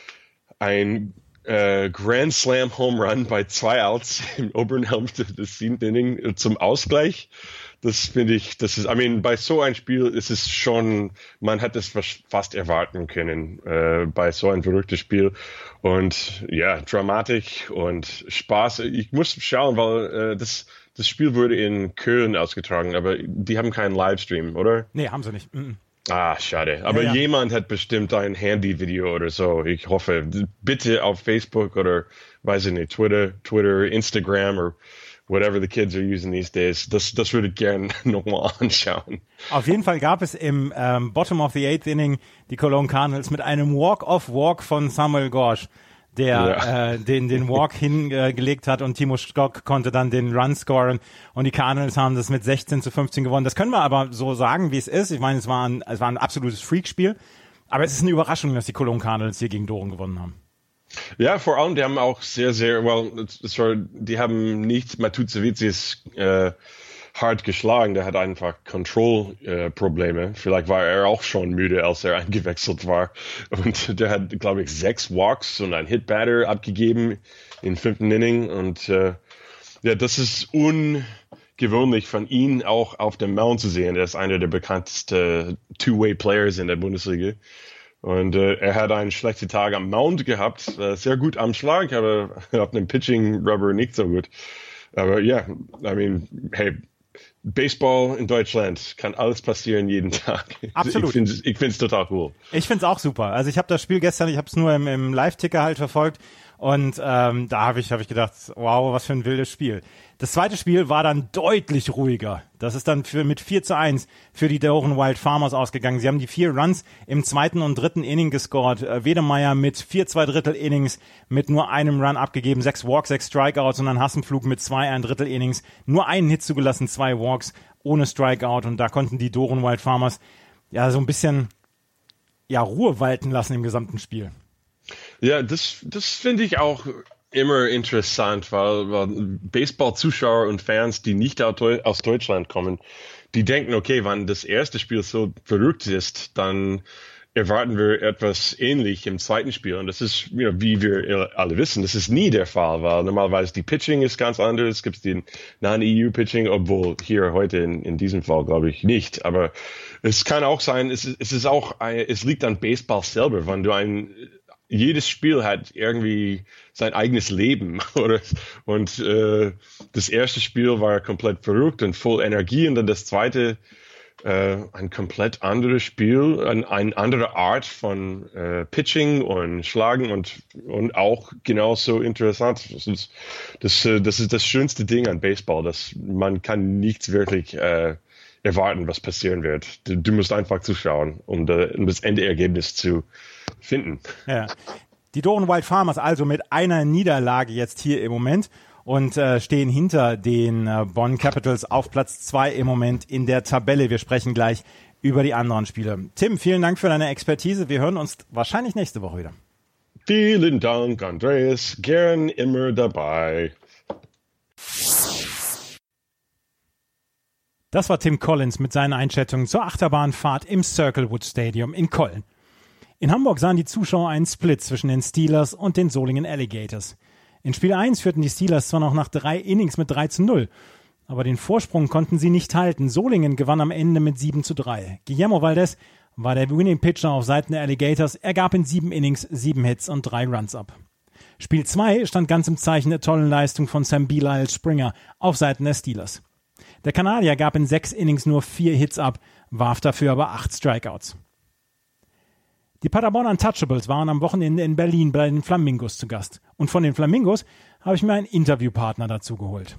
ein äh, Grand Slam Home Run bei zwei Outs im oberen Hälfte des siebten Inning zum Ausgleich. Das finde ich, das ist, I mean, bei so einem Spiel ist es schon, man hat es fast erwarten können, äh, bei so einem verrückten Spiel. Und ja, Dramatik und Spaß. Ich muss schauen, weil äh, das, das Spiel wurde in Köln ausgetragen, aber die haben keinen Livestream, oder? Nee, haben sie nicht. Mhm. Ah, schade. Aber ja, ja. Jemand hat bestimmt ein Handy-Video oder so. Ich hoffe, bitte auf Facebook oder, weiß ich nicht, Twitter, Twitter, Instagram oder whatever the kids are using these days. Das, das würde ich gerne nochmal anschauen. Auf jeden Fall gab es im ähm, Bottom of the Eighth Inning die Cologne Cardinals mit einem Walk-off-Walk von Samuel Gorsch, der ja. äh, den, den Walk hingelegt äh, hat und Timo Stock konnte dann den Run scoren und die Cardinals haben das mit sechzehn zu fünfzehn gewonnen. Das können wir aber so sagen, wie es ist. Ich meine, es war ein, es war ein absolutes Freakspiel, aber es ist eine Überraschung, dass die Cologne Cardinals hier gegen Doren gewonnen haben. Ja, vor allem, die haben auch sehr, sehr, well, sorry, die haben nicht Matuzevicius äh, hart geschlagen, der hat einfach Control-Probleme. Äh, Vielleicht war er auch schon müde, als er eingewechselt war. Und der hat, glaube ich, sechs Walks und ein Hit-Batter abgegeben im fünften Inning. Und äh, ja, das ist ungewöhnlich von ihm auch auf dem Mound zu sehen. Er ist einer der bekanntesten Two-Way-Players in der Bundesliga. Und äh, er hat einen schlechten Tag am Mound gehabt, äh, sehr gut am Schlag, aber auf dem Pitching-Rubber nicht so gut. Aber ja, yeah, I mean, hey, Baseball in Deutschland kann alles passieren jeden Tag. Absolut. Ich finde es ich find's total cool. Ich finde es auch super. Also ich habe das Spiel gestern, ich habe es nur im, im Live-Ticker halt verfolgt Und ähm, da habe ich, hab ich gedacht, wow, was für ein wildes Spiel. Das zweite Spiel war dann deutlich ruhiger. Das ist dann für, mit vier zu eins für die Doren Wild Farmers ausgegangen. Sie haben die vier Runs im zweiten und dritten Inning gescored. Äh, Wedemeyer mit vier zwei Drittel Innings mit nur einem Run abgegeben, sechs Walks, sechs Strikeouts und dann Hassenflug mit zwei ein Drittel Innings. Nur einen Hit zugelassen, zwei Walks ohne Strikeout und da konnten die Doren Wild Farmers ja so ein bisschen ja Ruhe walten lassen im gesamten Spiel. Ja, das, das finde ich auch immer interessant, weil, weil Baseball-Zuschauer und Fans, die nicht aus Deutschland kommen, die denken, okay, wenn das erste Spiel so verrückt ist, dann erwarten wir etwas ähnlich im zweiten Spiel. Und das ist, you know, wie wir alle wissen, das ist nie der Fall, weil normalerweise die Pitching ist ganz anders. Es gibt den Non-E U-Pitching, obwohl hier heute in, in diesem Fall glaube ich nicht. Aber es kann auch sein, es, es ist auch, es liegt an Baseball selber, wenn du ein jedes Spiel hat irgendwie sein eigenes Leben, oder? Und äh, das erste Spiel war komplett verrückt und voll Energie und dann das zweite äh, ein komplett anderes Spiel, ein, eine andere Art von äh, Pitching und Schlagen und und auch genauso interessant. Das ist das, das ist das schönste Ding an Baseball, dass man kann nichts wirklich äh, erwarten, was passieren wird. Du, du musst einfach zuschauen, um, de, um das Endergebnis zu finden. Ja. Die Doren Wild Farmers also mit einer Niederlage jetzt hier im Moment und äh, stehen hinter den äh, Bonn Capitals auf Platz zwei im Moment in der Tabelle. Wir sprechen gleich über die anderen Spiele. Tim, vielen Dank für deine Expertise. Wir hören uns wahrscheinlich nächste Woche wieder. Vielen Dank, Andreas. Gern immer dabei. Das war Tim Collins mit seinen Einschätzungen zur Achterbahnfahrt im Circlewood Stadium in Köln. In Hamburg sahen die Zuschauer einen Split zwischen den Steelers und den Solingen Alligators. In Spiel eins führten die Steelers zwar noch nach drei Innings mit drei zu null, aber den Vorsprung konnten sie nicht halten. Solingen gewann am Ende mit sieben zu drei. Guillermo Valdez war der Winning Pitcher auf Seiten der Alligators. Er gab in sieben Innings sieben Hits und drei Runs ab. Spiel zwei stand ganz im Zeichen der tollen Leistung von Sam Belial Springer auf Seiten der Steelers. Der Kanadier gab in sechs Innings nur vier Hits ab, warf dafür aber acht Strikeouts. Die Paderborn Untouchables waren am Wochenende in Berlin bei den Flamingos zu Gast. Und von den Flamingos habe ich mir einen Interviewpartner dazu geholt.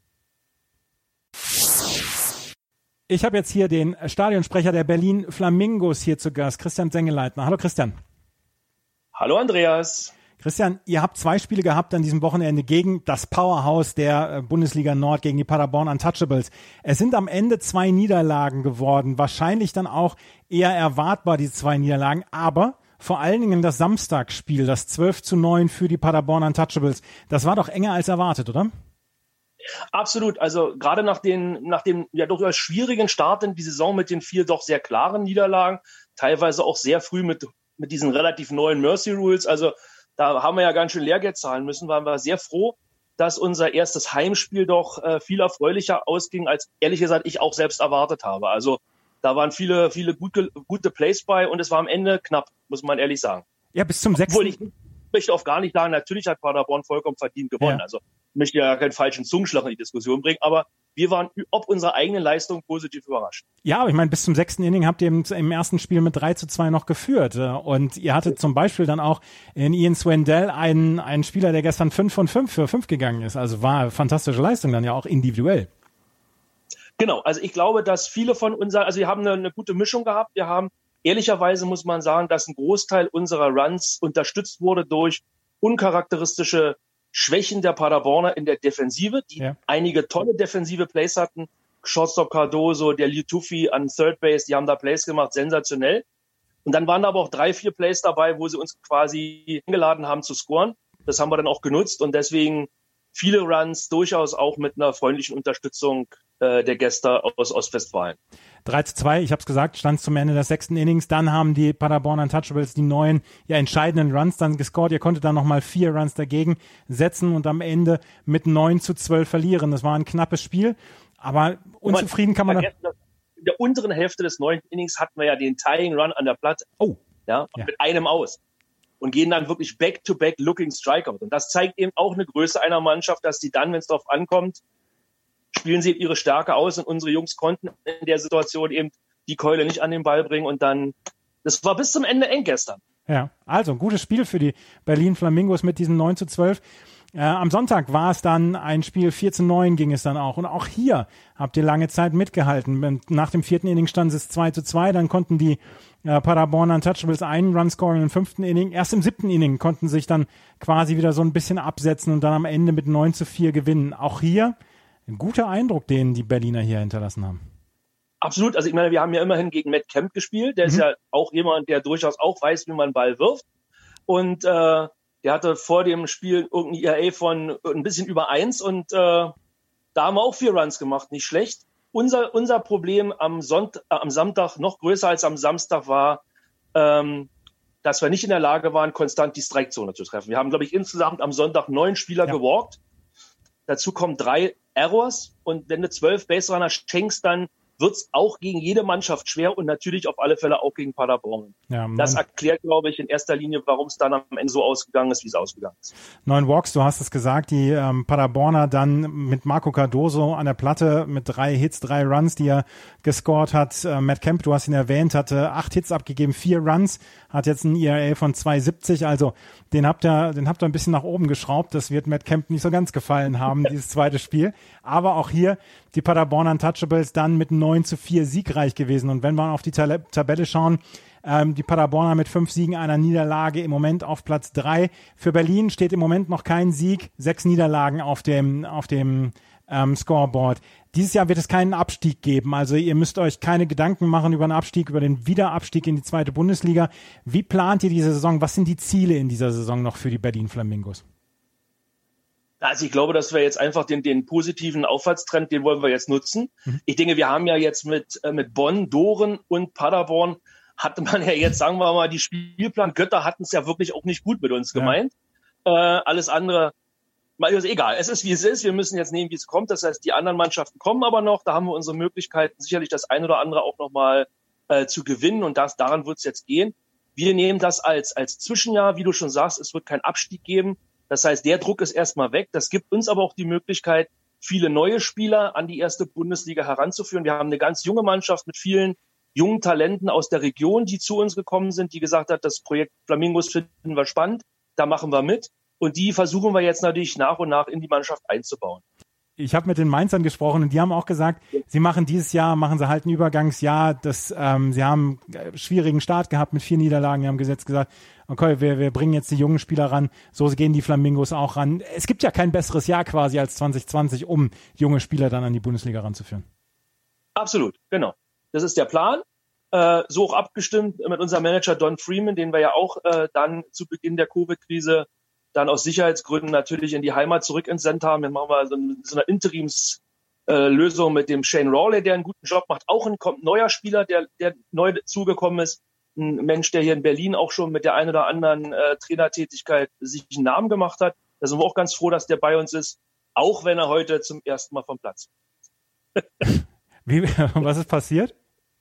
Ich habe jetzt hier den Stadionsprecher der Berlin Flamingos hier zu Gast, Christian Sengeleitner. Hallo Christian. Hallo Andreas. Christian, ihr habt zwei Spiele gehabt an diesem Wochenende gegen das Powerhouse der Bundesliga Nord, gegen die Paderborn Untouchables. Es sind am Ende zwei Niederlagen geworden, wahrscheinlich dann auch eher erwartbar, diese zwei Niederlagen, aber vor allen Dingen das Samstagsspiel, das zwölf zu neun für die Paderborn Untouchables, das war doch enger als erwartet, oder? Absolut, also gerade nach, den, nach dem ja durchaus schwierigen Start in die Saison mit den vier doch sehr klaren Niederlagen, teilweise auch sehr früh mit, mit diesen relativ neuen Mercy Rules, also da haben wir ja ganz schön Lehrgeld zahlen müssen, waren wir sehr froh, dass unser erstes Heimspiel doch äh, viel erfreulicher ausging, als ehrlich gesagt ich auch selbst erwartet habe. Also da waren viele, viele gute, gute Plays bei und es war am Ende knapp, muss man ehrlich sagen. Ja, bis zum sechsten Obwohl ich möchte auch gar nicht sagen, natürlich hat Paderborn vollkommen verdient gewonnen. Ja. Also ich möchte ja keinen falschen Zungenschlag in die Diskussion bringen, aber wir waren ob unserer eigenen Leistung positiv überrascht. Ja, aber ich meine, bis zum sechsten Inning habt ihr im, im ersten Spiel mit drei zu zwei noch geführt. Und ihr hattet zum Beispiel dann auch in Ian Swindell einen, einen Spieler, der gestern fünf von fünf für fünf gegangen ist. Also war eine fantastische Leistung dann ja auch individuell. Genau, also ich glaube, dass viele von uns, also wir haben eine, eine gute Mischung gehabt. Wir haben, ehrlicherweise muss man sagen, dass ein Großteil unserer Runs unterstützt wurde durch uncharakteristische Schwächen der Paderborner in der Defensive, die ja. einige tolle defensive Plays hatten. Shortstop Cardoso, der Liutufi an Third Base, die haben da Plays gemacht, sensationell. Und dann waren aber auch drei, vier Plays dabei, wo sie uns quasi eingeladen haben zu scoren. Das haben wir dann auch genutzt und deswegen viele Runs durchaus auch mit einer freundlichen Unterstützung äh, der Gäste aus Ostwestfalen. drei zu zwei, ich habe es gesagt, stand zum Ende des sechsten Innings. Dann haben die Paderborn Untouchables die neuen, ja, entscheidenden Runs dann gescored. Ihr konntet dann nochmal vier Runs dagegen setzen und am Ende mit neun zu zwölf verlieren. Das war ein knappes Spiel, aber unzufrieden kann man... Da in der unteren Hälfte des neunten Innings hatten wir ja den Tying Run an der Platte. Oh. Ja, ja. Mit einem aus. Und gehen dann wirklich back-to-back looking Strikeout. Und das zeigt eben auch eine Größe einer Mannschaft, dass die dann, wenn es darauf ankommt, spielen sie ihre Stärke aus und unsere Jungs konnten in der Situation eben die Keule nicht an den Ball bringen und dann, das war bis zum Ende eng gestern. Ja, also ein gutes Spiel für die Berlin Flamingos mit diesem neun zu zwölf. Äh, am Sonntag war es dann ein Spiel, vier zu neun ging es dann auch. Und auch hier habt ihr lange Zeit mitgehalten. Nach dem vierten Inning stand es zwei zu zwei, dann konnten die äh, Paderborn Untouchables einen Run scoren im fünften Inning. Erst im siebten Inning konnten sich dann quasi wieder so ein bisschen absetzen und dann am Ende mit neun zu vier gewinnen. Auch hier ein guter Eindruck, den die Berliner hier hinterlassen haben. Absolut. Also ich meine, wir haben ja immerhin gegen Matt Kemp gespielt. Der mhm. ist ja auch jemand, der durchaus auch weiß, wie man einen Ball wirft. Und äh, der hatte vor dem Spiel irgendein E R A von ein bisschen über eins und äh, da haben wir auch vier Runs gemacht, nicht schlecht. Unser unser Problem am Sonntag, äh, am Samstag noch größer als am Samstag war, ähm, dass wir nicht in der Lage waren, konstant die Strikezone zu treffen. Wir haben, glaube ich, insgesamt am Sonntag neun Spieler ja. gewalkt. Dazu kommen drei Errors und wenn du zwölf Baserunner schenkst, dann wird's auch gegen jede Mannschaft schwer und natürlich auf alle Fälle auch gegen Paderborn. Ja, das erklärt, glaube ich, in erster Linie, warum es dann am Ende so ausgegangen ist, wie es ausgegangen ist. Neun Walks, du hast es gesagt, die ähm, Paderborner dann mit Marco Cardoso an der Platte mit drei Hits, drei Runs, die er gescored hat. Äh, Matt Kemp, du hast ihn erwähnt, hatte acht Hits abgegeben, vier Runs, hat jetzt ein E R A von zwei Komma siebzig, also den habt ihr, den habt ihr ein bisschen nach oben geschraubt. Das wird Matt Kemp nicht so ganz gefallen haben, dieses zweite Spiel. Aber auch hier die Paderborn Untouchables dann mit neun zu vier siegreich gewesen. Und wenn wir auf die Tab- Tabelle schauen, ähm, die Paderborner mit fünf Siegen, einer Niederlage im Moment auf Platz drei. Für Berlin steht im Moment noch kein Sieg, sechs Niederlagen auf dem, auf dem ähm, Scoreboard. Dieses Jahr wird es keinen Abstieg geben. Also ihr müsst euch keine Gedanken machen über einen Abstieg, über den Wiederabstieg in die zweite Bundesliga. Wie plant ihr diese Saison? Was sind die Ziele in dieser Saison noch für die Berlin Flamingos? Also ich glaube, dass wir jetzt einfach den, den positiven Aufwärtstrend, den wollen wir jetzt nutzen. Mhm. Ich denke, wir haben ja jetzt mit, äh, mit Bonn, Doren und Paderborn hatte man ja jetzt, sagen wir mal, die Spielplan-Götter hatten es ja wirklich auch nicht gut mit uns gemeint. Ja. Äh, alles andere, also egal, es ist wie es ist. Wir müssen jetzt nehmen, wie es kommt. Das heißt, die anderen Mannschaften kommen aber noch. Da haben wir unsere Möglichkeiten, sicherlich das ein oder andere auch nochmal äh, zu gewinnen. Und das, daran wird es jetzt gehen. Wir nehmen das als, als Zwischenjahr. Wie du schon sagst, es wird keinen Abstieg geben. Das heißt, der Druck ist erstmal weg. Das gibt uns aber auch die Möglichkeit, viele neue Spieler an die erste Bundesliga heranzuführen. Wir haben eine ganz junge Mannschaft mit vielen jungen Talenten aus der Region, die zu uns gekommen sind, die gesagt hat, das Projekt Flamingos finden wir spannend, da machen wir mit. Und die versuchen wir jetzt natürlich nach und nach in die Mannschaft einzubauen. Ich habe mit den Mainzern gesprochen und die haben auch gesagt, sie machen dieses Jahr, machen sie halt ein Übergangsjahr. Das, ähm, sie haben einen schwierigen Start gehabt mit vier Niederlagen. Die haben jetzt gesagt, okay, wir, wir bringen jetzt die jungen Spieler ran. So gehen die Flamingos auch ran. Es gibt ja kein besseres Jahr quasi als zwanzig zwanzig, um junge Spieler dann an die Bundesliga ranzuführen. Absolut, genau. Das ist der Plan. Äh, so auch abgestimmt mit unserem Manager Don Freeman, den wir ja auch äh, dann zu Beginn der Covid-Krise dann aus Sicherheitsgründen natürlich in die Heimat zurück entsendet haben. Dann machen wir so eine, so eine Interimslösung äh, mit dem Shane Rawley, der einen guten Job macht. Auch ein kommt neuer Spieler, der, der neu zugekommen ist. Ein Mensch, der hier in Berlin auch schon mit der einen oder anderen äh, Trainertätigkeit sich einen Namen gemacht hat. Da sind wir auch ganz froh, dass der bei uns ist, auch wenn er heute zum ersten Mal vom Platz ist. Wie, was ist passiert?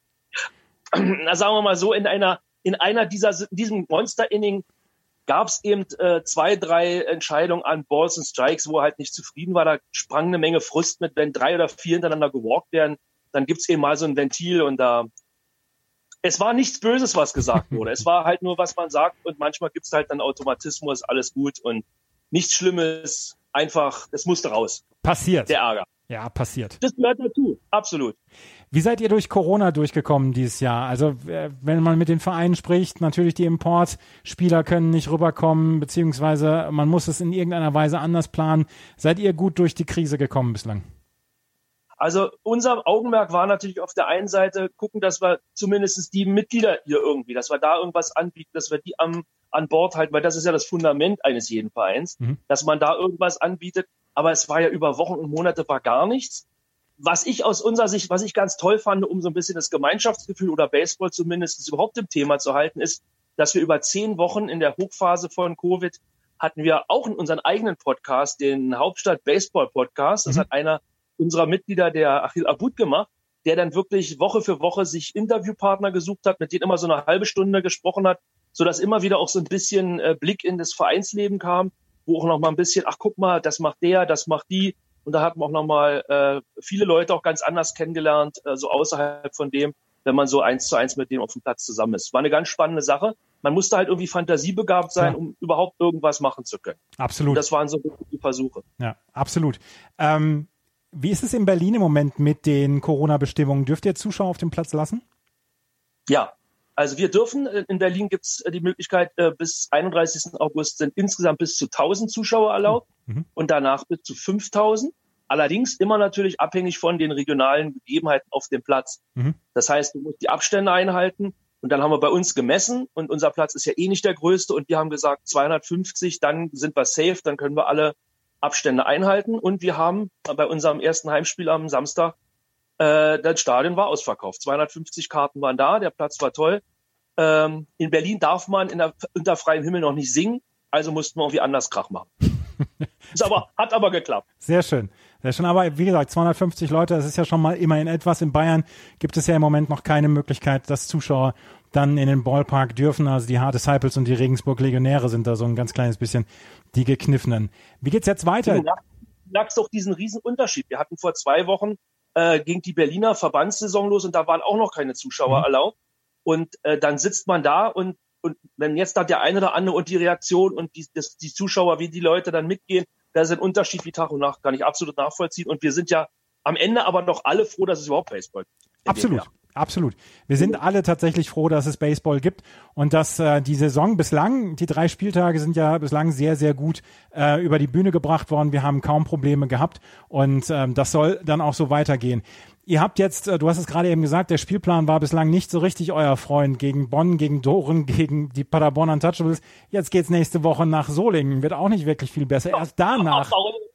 Na, sagen wir mal so, in einer, in einer dieser, in diesem Monster-Inning gab es eben äh, zwei, drei Entscheidungen an Balls und Strikes, wo er halt nicht zufrieden war. Da sprang eine Menge Frust mit, wenn drei oder vier hintereinander gewalkt werden, dann gibt's eben mal so ein Ventil und da, es war nichts Böses, was gesagt wurde. Es war halt nur, was man sagt und manchmal gibt's halt dann Automatismus, alles gut und nichts Schlimmes, einfach, es musste raus. Passiert. Der Ärger. Ja, passiert. Das gehört dazu, absolut. Wie seid ihr durch Corona durchgekommen dieses Jahr? Also wenn man mit den Vereinen spricht, natürlich die Importspieler können nicht rüberkommen, beziehungsweise man muss es in irgendeiner Weise anders planen. Seid ihr gut durch die Krise gekommen bislang? Also unser Augenmerk war natürlich auf der einen Seite gucken, dass wir zumindest die Mitglieder hier irgendwie, dass wir da irgendwas anbieten, dass wir die am, an Bord halten, weil das ist ja das Fundament eines jeden Vereins, mhm. dass man da irgendwas anbietet. Aber es war ja über Wochen und Monate war gar nichts. Was ich aus unserer Sicht, was ich ganz toll fand, um so ein bisschen das Gemeinschaftsgefühl oder Baseball zumindest überhaupt im Thema zu halten, ist, dass wir über zehn Wochen in der Hochphase von Covid hatten wir auch in unseren eigenen Podcast, den Hauptstadt Baseball Podcast. Das mhm. hat einer unserer Mitglieder, der Achil Abud, gemacht, der dann wirklich Woche für Woche sich Interviewpartner gesucht hat, mit denen immer so eine halbe Stunde gesprochen hat, sodass immer wieder auch so ein bisschen äh, Blick in das Vereinsleben kam, wo auch noch mal ein bisschen, ach guck mal, das macht der, das macht die. Und da hat man auch noch mal äh, viele Leute auch ganz anders kennengelernt, äh, so außerhalb von dem, wenn man so eins zu eins mit denen auf dem Platz zusammen ist. War eine ganz spannende Sache. man musste halt irgendwie fantasiebegabt sein, ja. um überhaupt irgendwas machen zu können. Absolut. Und das waren so die Versuche. Ja, absolut. Ähm, wie ist es in Berlin im Moment mit den Corona-Bestimmungen? Dürft ihr Zuschauer auf dem Platz lassen? Ja, also wir dürfen, in Berlin gibt es die Möglichkeit, bis einunddreißigsten August sind insgesamt bis zu tausend Zuschauer erlaubt mhm. und danach bis zu fünftausend. Allerdings immer natürlich abhängig von den regionalen Gegebenheiten auf dem Platz. Mhm. Das heißt, du musst die Abstände einhalten und dann haben wir bei uns gemessen und unser Platz ist ja eh nicht der größte und wir haben gesagt zweihundertfünfzig, dann sind wir safe, dann können wir alle Abstände einhalten und wir haben bei unserem ersten Heimspiel am Samstag Äh, das Stadion war ausverkauft. zweihundertfünfzig Karten waren da, der Platz war toll. Ähm, in Berlin darf man in der, unter freiem Himmel noch nicht singen, also mussten wir irgendwie anders Krach machen. Ist aber, hat aber geklappt. Sehr schön. Sehr schön. Aber wie gesagt, zweihundertfünfzig Leute, das ist ja schon mal immerhin etwas. In Bayern gibt es ja im Moment noch keine Möglichkeit, dass Zuschauer dann in den Ballpark dürfen. Also die Hard Disciples und die Regensburg Legionäre sind da so ein ganz kleines bisschen die Gekniffenen. Wie geht's jetzt weiter? Du merkst doch diesen riesen Unterschied. Wir hatten vor zwei Wochen Äh, ging die Berliner Verbandssaison los und da waren auch noch keine Zuschauer mhm. erlaubt. Und äh, dann sitzt man da und und wenn jetzt da der eine oder andere und die Reaktion und die, das, die Zuschauer, wie die Leute dann mitgehen, da ist ein Unterschied wie Tag und Nacht, kann ich absolut nachvollziehen. Und wir sind ja am Ende aber doch alle froh, dass es überhaupt Baseball gibt. Absolut. Absolut. Wir sind alle tatsächlich froh, dass es Baseball gibt und dass äh, die Saison bislang, die drei Spieltage sind ja bislang sehr, sehr gut äh, über die Bühne gebracht worden. Wir haben kaum Probleme gehabt und ähm, das soll dann auch so weitergehen. Ihr habt jetzt, äh, du hast es gerade eben gesagt, der Spielplan war bislang nicht so richtig euer Freund gegen Bonn, gegen Doren, gegen die Paderborn Untouchables. Jetzt geht's nächste Woche nach Solingen. Wird auch nicht wirklich viel besser. Erst danach.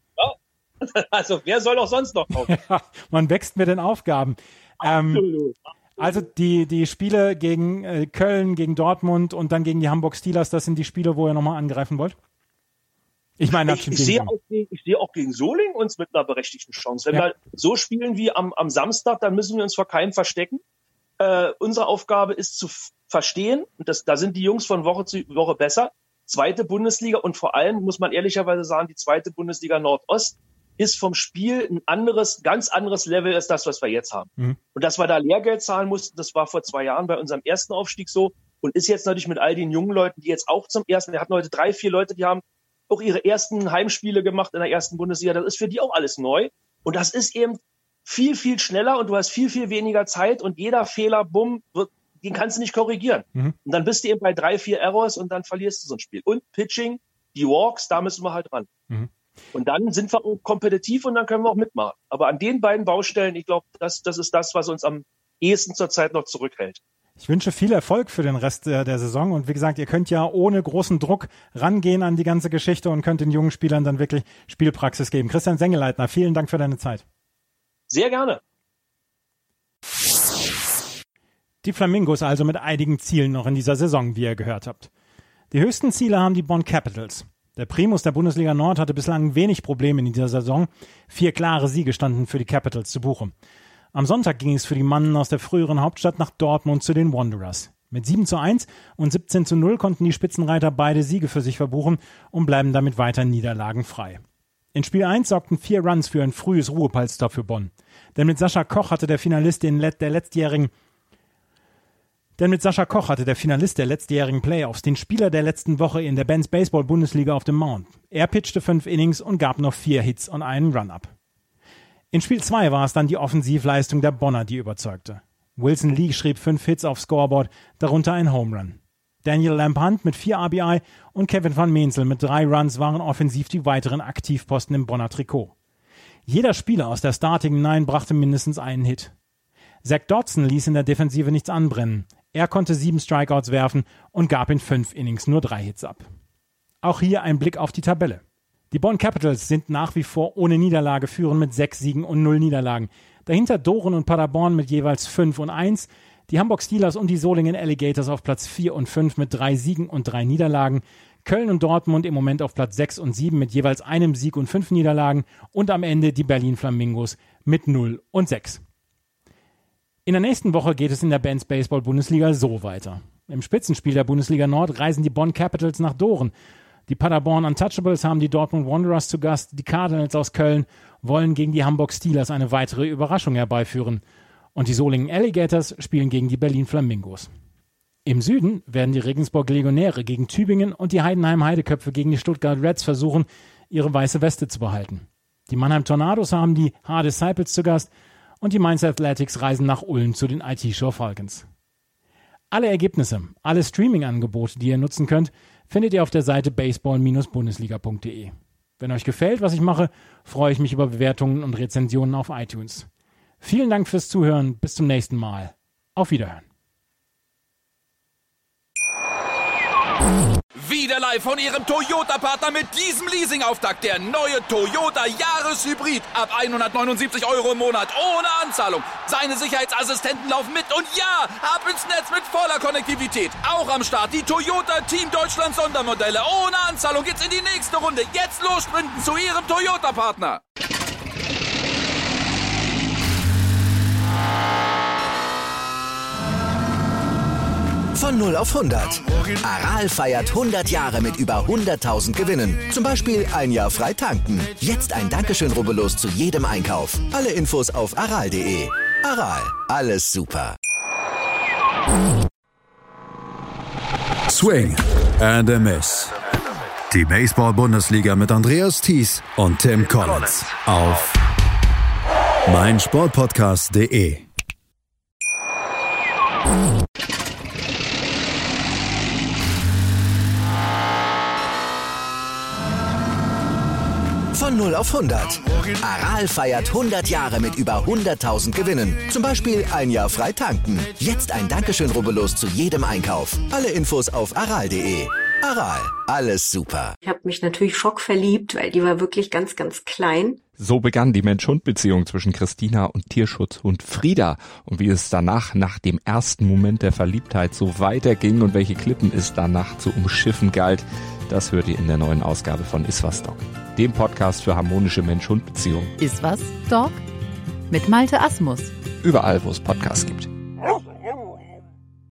Also wer soll auch sonst noch kommen? Ja, man wächst mit den Aufgaben. Ähm, also die die Spiele gegen äh, Köln, gegen Dortmund und dann gegen die Hamburg Steelers, das sind die Spiele, wo ihr nochmal angreifen wollt? Ich meine, ich, ich sehe auch, ich sehe auch gegen Solingen uns mit einer berechtigten Chance. Wenn ja. wir so spielen wie am, am Samstag, dann müssen wir uns vor keinem verstecken. Äh, unsere Aufgabe ist zu f- verstehen, und das, da sind die Jungs von Woche zu Woche besser. Zweite Bundesliga und vor allem muss man ehrlicherweise sagen, die zweite Bundesliga Nordost ist vom Spiel ein anderes, ganz anderes Level als das, was wir jetzt haben. Mhm. Und dass wir da Lehrgeld zahlen mussten, das war vor zwei Jahren bei unserem ersten Aufstieg so und ist jetzt natürlich mit all den jungen Leuten, die jetzt auch zum ersten, wir hatten heute drei, vier Leute, die haben auch ihre ersten Heimspiele gemacht in der ersten Bundesliga, das ist für die auch alles neu und das ist eben viel, viel schneller und du hast viel, viel weniger Zeit und jeder Fehler, bumm, wird, den kannst du nicht korrigieren. Mhm. Und dann bist du eben bei drei, vier Errors und dann verlierst du so ein Spiel. Und Pitching, die Walks, da müssen wir halt ran. Mhm. Und dann sind wir kompetitiv und dann können wir auch mitmachen. Aber an den beiden Baustellen, ich glaube, das, das ist das, was uns am ehesten zurzeit noch zurückhält. Ich wünsche viel Erfolg für den Rest der, der Saison. Und wie gesagt, ihr könnt ja ohne großen Druck rangehen an die ganze Geschichte und könnt den jungen Spielern dann wirklich Spielpraxis geben. Christian Sengeleitner, vielen Dank für deine Zeit. Sehr gerne. Die Flamingos also mit einigen Zielen noch in dieser Saison, wie ihr gehört habt. Die höchsten Ziele haben die Bonn Capitals. Der Primus der Bundesliga Nord hatte bislang wenig Probleme in dieser Saison. Vier klare Siege standen für die Capitals zu Buche. Am Sonntag ging es für die Mannen aus der früheren Hauptstadt nach Dortmund zu den Wanderers. Mit sieben zu eins und siebzehn zu null konnten die Spitzenreiter beide Siege für sich verbuchen und bleiben damit weiter niederlagenfrei. In Spiel eins sorgten vier Runs für ein frühes Ruhepolster für Bonn. Denn mit Sascha Koch hatte der Finalist den Let- der letztjährigen Denn mit Sascha Koch hatte der Finalist der letztjährigen Playoffs den Spieler der letzten Woche in der Benz Baseball Bundesliga auf dem Mount. Er pitchte fünf Innings und gab noch vier Hits und einen Run-Up. In Spiel zwei war es dann die Offensivleistung der Bonner, die überzeugte. Wilson Lee schrieb fünf Hits aufs Scoreboard, darunter ein Home Run. Daniel Lamp-Hunt mit vier R B I und Kevin van Meensel mit drei Runs waren offensiv die weiteren Aktivposten im Bonner Trikot. Jeder Spieler aus der Starting Nine brachte mindestens einen Hit. Zach Dodson ließ in der Defensive nichts anbrennen. Er konnte sieben Strikeouts werfen und gab in fünf Innings nur drei Hits ab. Auch hier ein Blick auf die Tabelle. Die Bonn Capitals sind nach wie vor ohne Niederlage, führen mit sechs Siegen und null Niederlagen. Dahinter Doren und Paderborn mit jeweils fünf und eins, die Hamburg Steelers und die Solingen Alligators auf Platz vier und fünf mit drei Siegen und drei Niederlagen, Köln und Dortmund im Moment auf Platz sechs und sieben mit jeweils einem Sieg und fünf Niederlagen und am Ende die Berlin Flamingos mit null und sechs. In der nächsten Woche geht es in der Benz Baseball Bundesliga so weiter. Im Spitzenspiel der Bundesliga Nord reisen die Bonn Capitals nach Doren. Die Paderborn Untouchables haben die Dortmund Wanderers zu Gast. Die Cardinals aus Köln wollen gegen die Hamburg Steelers eine weitere Überraschung herbeiführen. Und die Solingen Alligators spielen gegen die Berlin Flamingos. Im Süden werden die Regensburg Legionäre gegen Tübingen und die Heidenheim Heideköpfe gegen die Stuttgart Reds versuchen, ihre weiße Weste zu behalten. Die Mannheim Tornados haben die H Disciples zu Gast und die Mainz Athletics reisen nach Ulm zu den I T-Show Falcons. Alle Ergebnisse, alle Streaming-Angebote, die ihr nutzen könnt, findet ihr auf der Seite baseball Bindestrich bundesliga punkt de. Wenn euch gefällt, was ich mache, freue ich mich über Bewertungen und Rezensionen auf iTunes. Vielen Dank fürs Zuhören, bis zum nächsten Mal. Auf Wiederhören. Wieder live von Ihrem Toyota-Partner mit diesem Leasing-Auftakt. Der neue Toyota Jahreshybrid. Ab hundertneunundsiebzig Euro im Monat. Ohne Anzahlung. Seine Sicherheitsassistenten laufen mit. Und ja, ab ins Netz mit voller Konnektivität. Auch am Start die Toyota Team Deutschland Sondermodelle. Ohne Anzahlung geht's in die nächste Runde. Jetzt los sprinten zu Ihrem Toyota-Partner. Von null auf hundert. Aral feiert hundert Jahre mit über hunderttausend Gewinnen. Zum Beispiel ein Jahr frei tanken. Jetzt ein Dankeschön, rubbellos zu jedem Einkauf. Alle Infos auf aral punkt de. Aral, alles super. Swing and a Miss. Die Baseball-Bundesliga mit Andreas Thies und Tim Collins auf meinsportpodcast punkt de. Von null auf hundert. Aral feiert hundert Jahre mit über hunderttausend Gewinnen. Zum Beispiel ein Jahr frei tanken. Jetzt ein Dankeschön, rubbellos zu jedem Einkauf. Alle Infos auf aral punkt de. Aral, alles super. Ich habe mich natürlich schockverliebt, weil die war wirklich ganz, ganz klein. So begann die Mensch-Hund-Beziehung zwischen Christina und Tierschutzhund Frieda. Und wie es danach, nach dem ersten Moment der Verliebtheit, so weiterging und welche Klippen es danach zu umschiffen galt, das hört ihr in der neuen Ausgabe von Iswas Dog, dem Podcast für harmonische Mensch-Hund-Beziehungen. Iswas Dog? Mit Malte Asmus. Überall, wo es Podcasts gibt.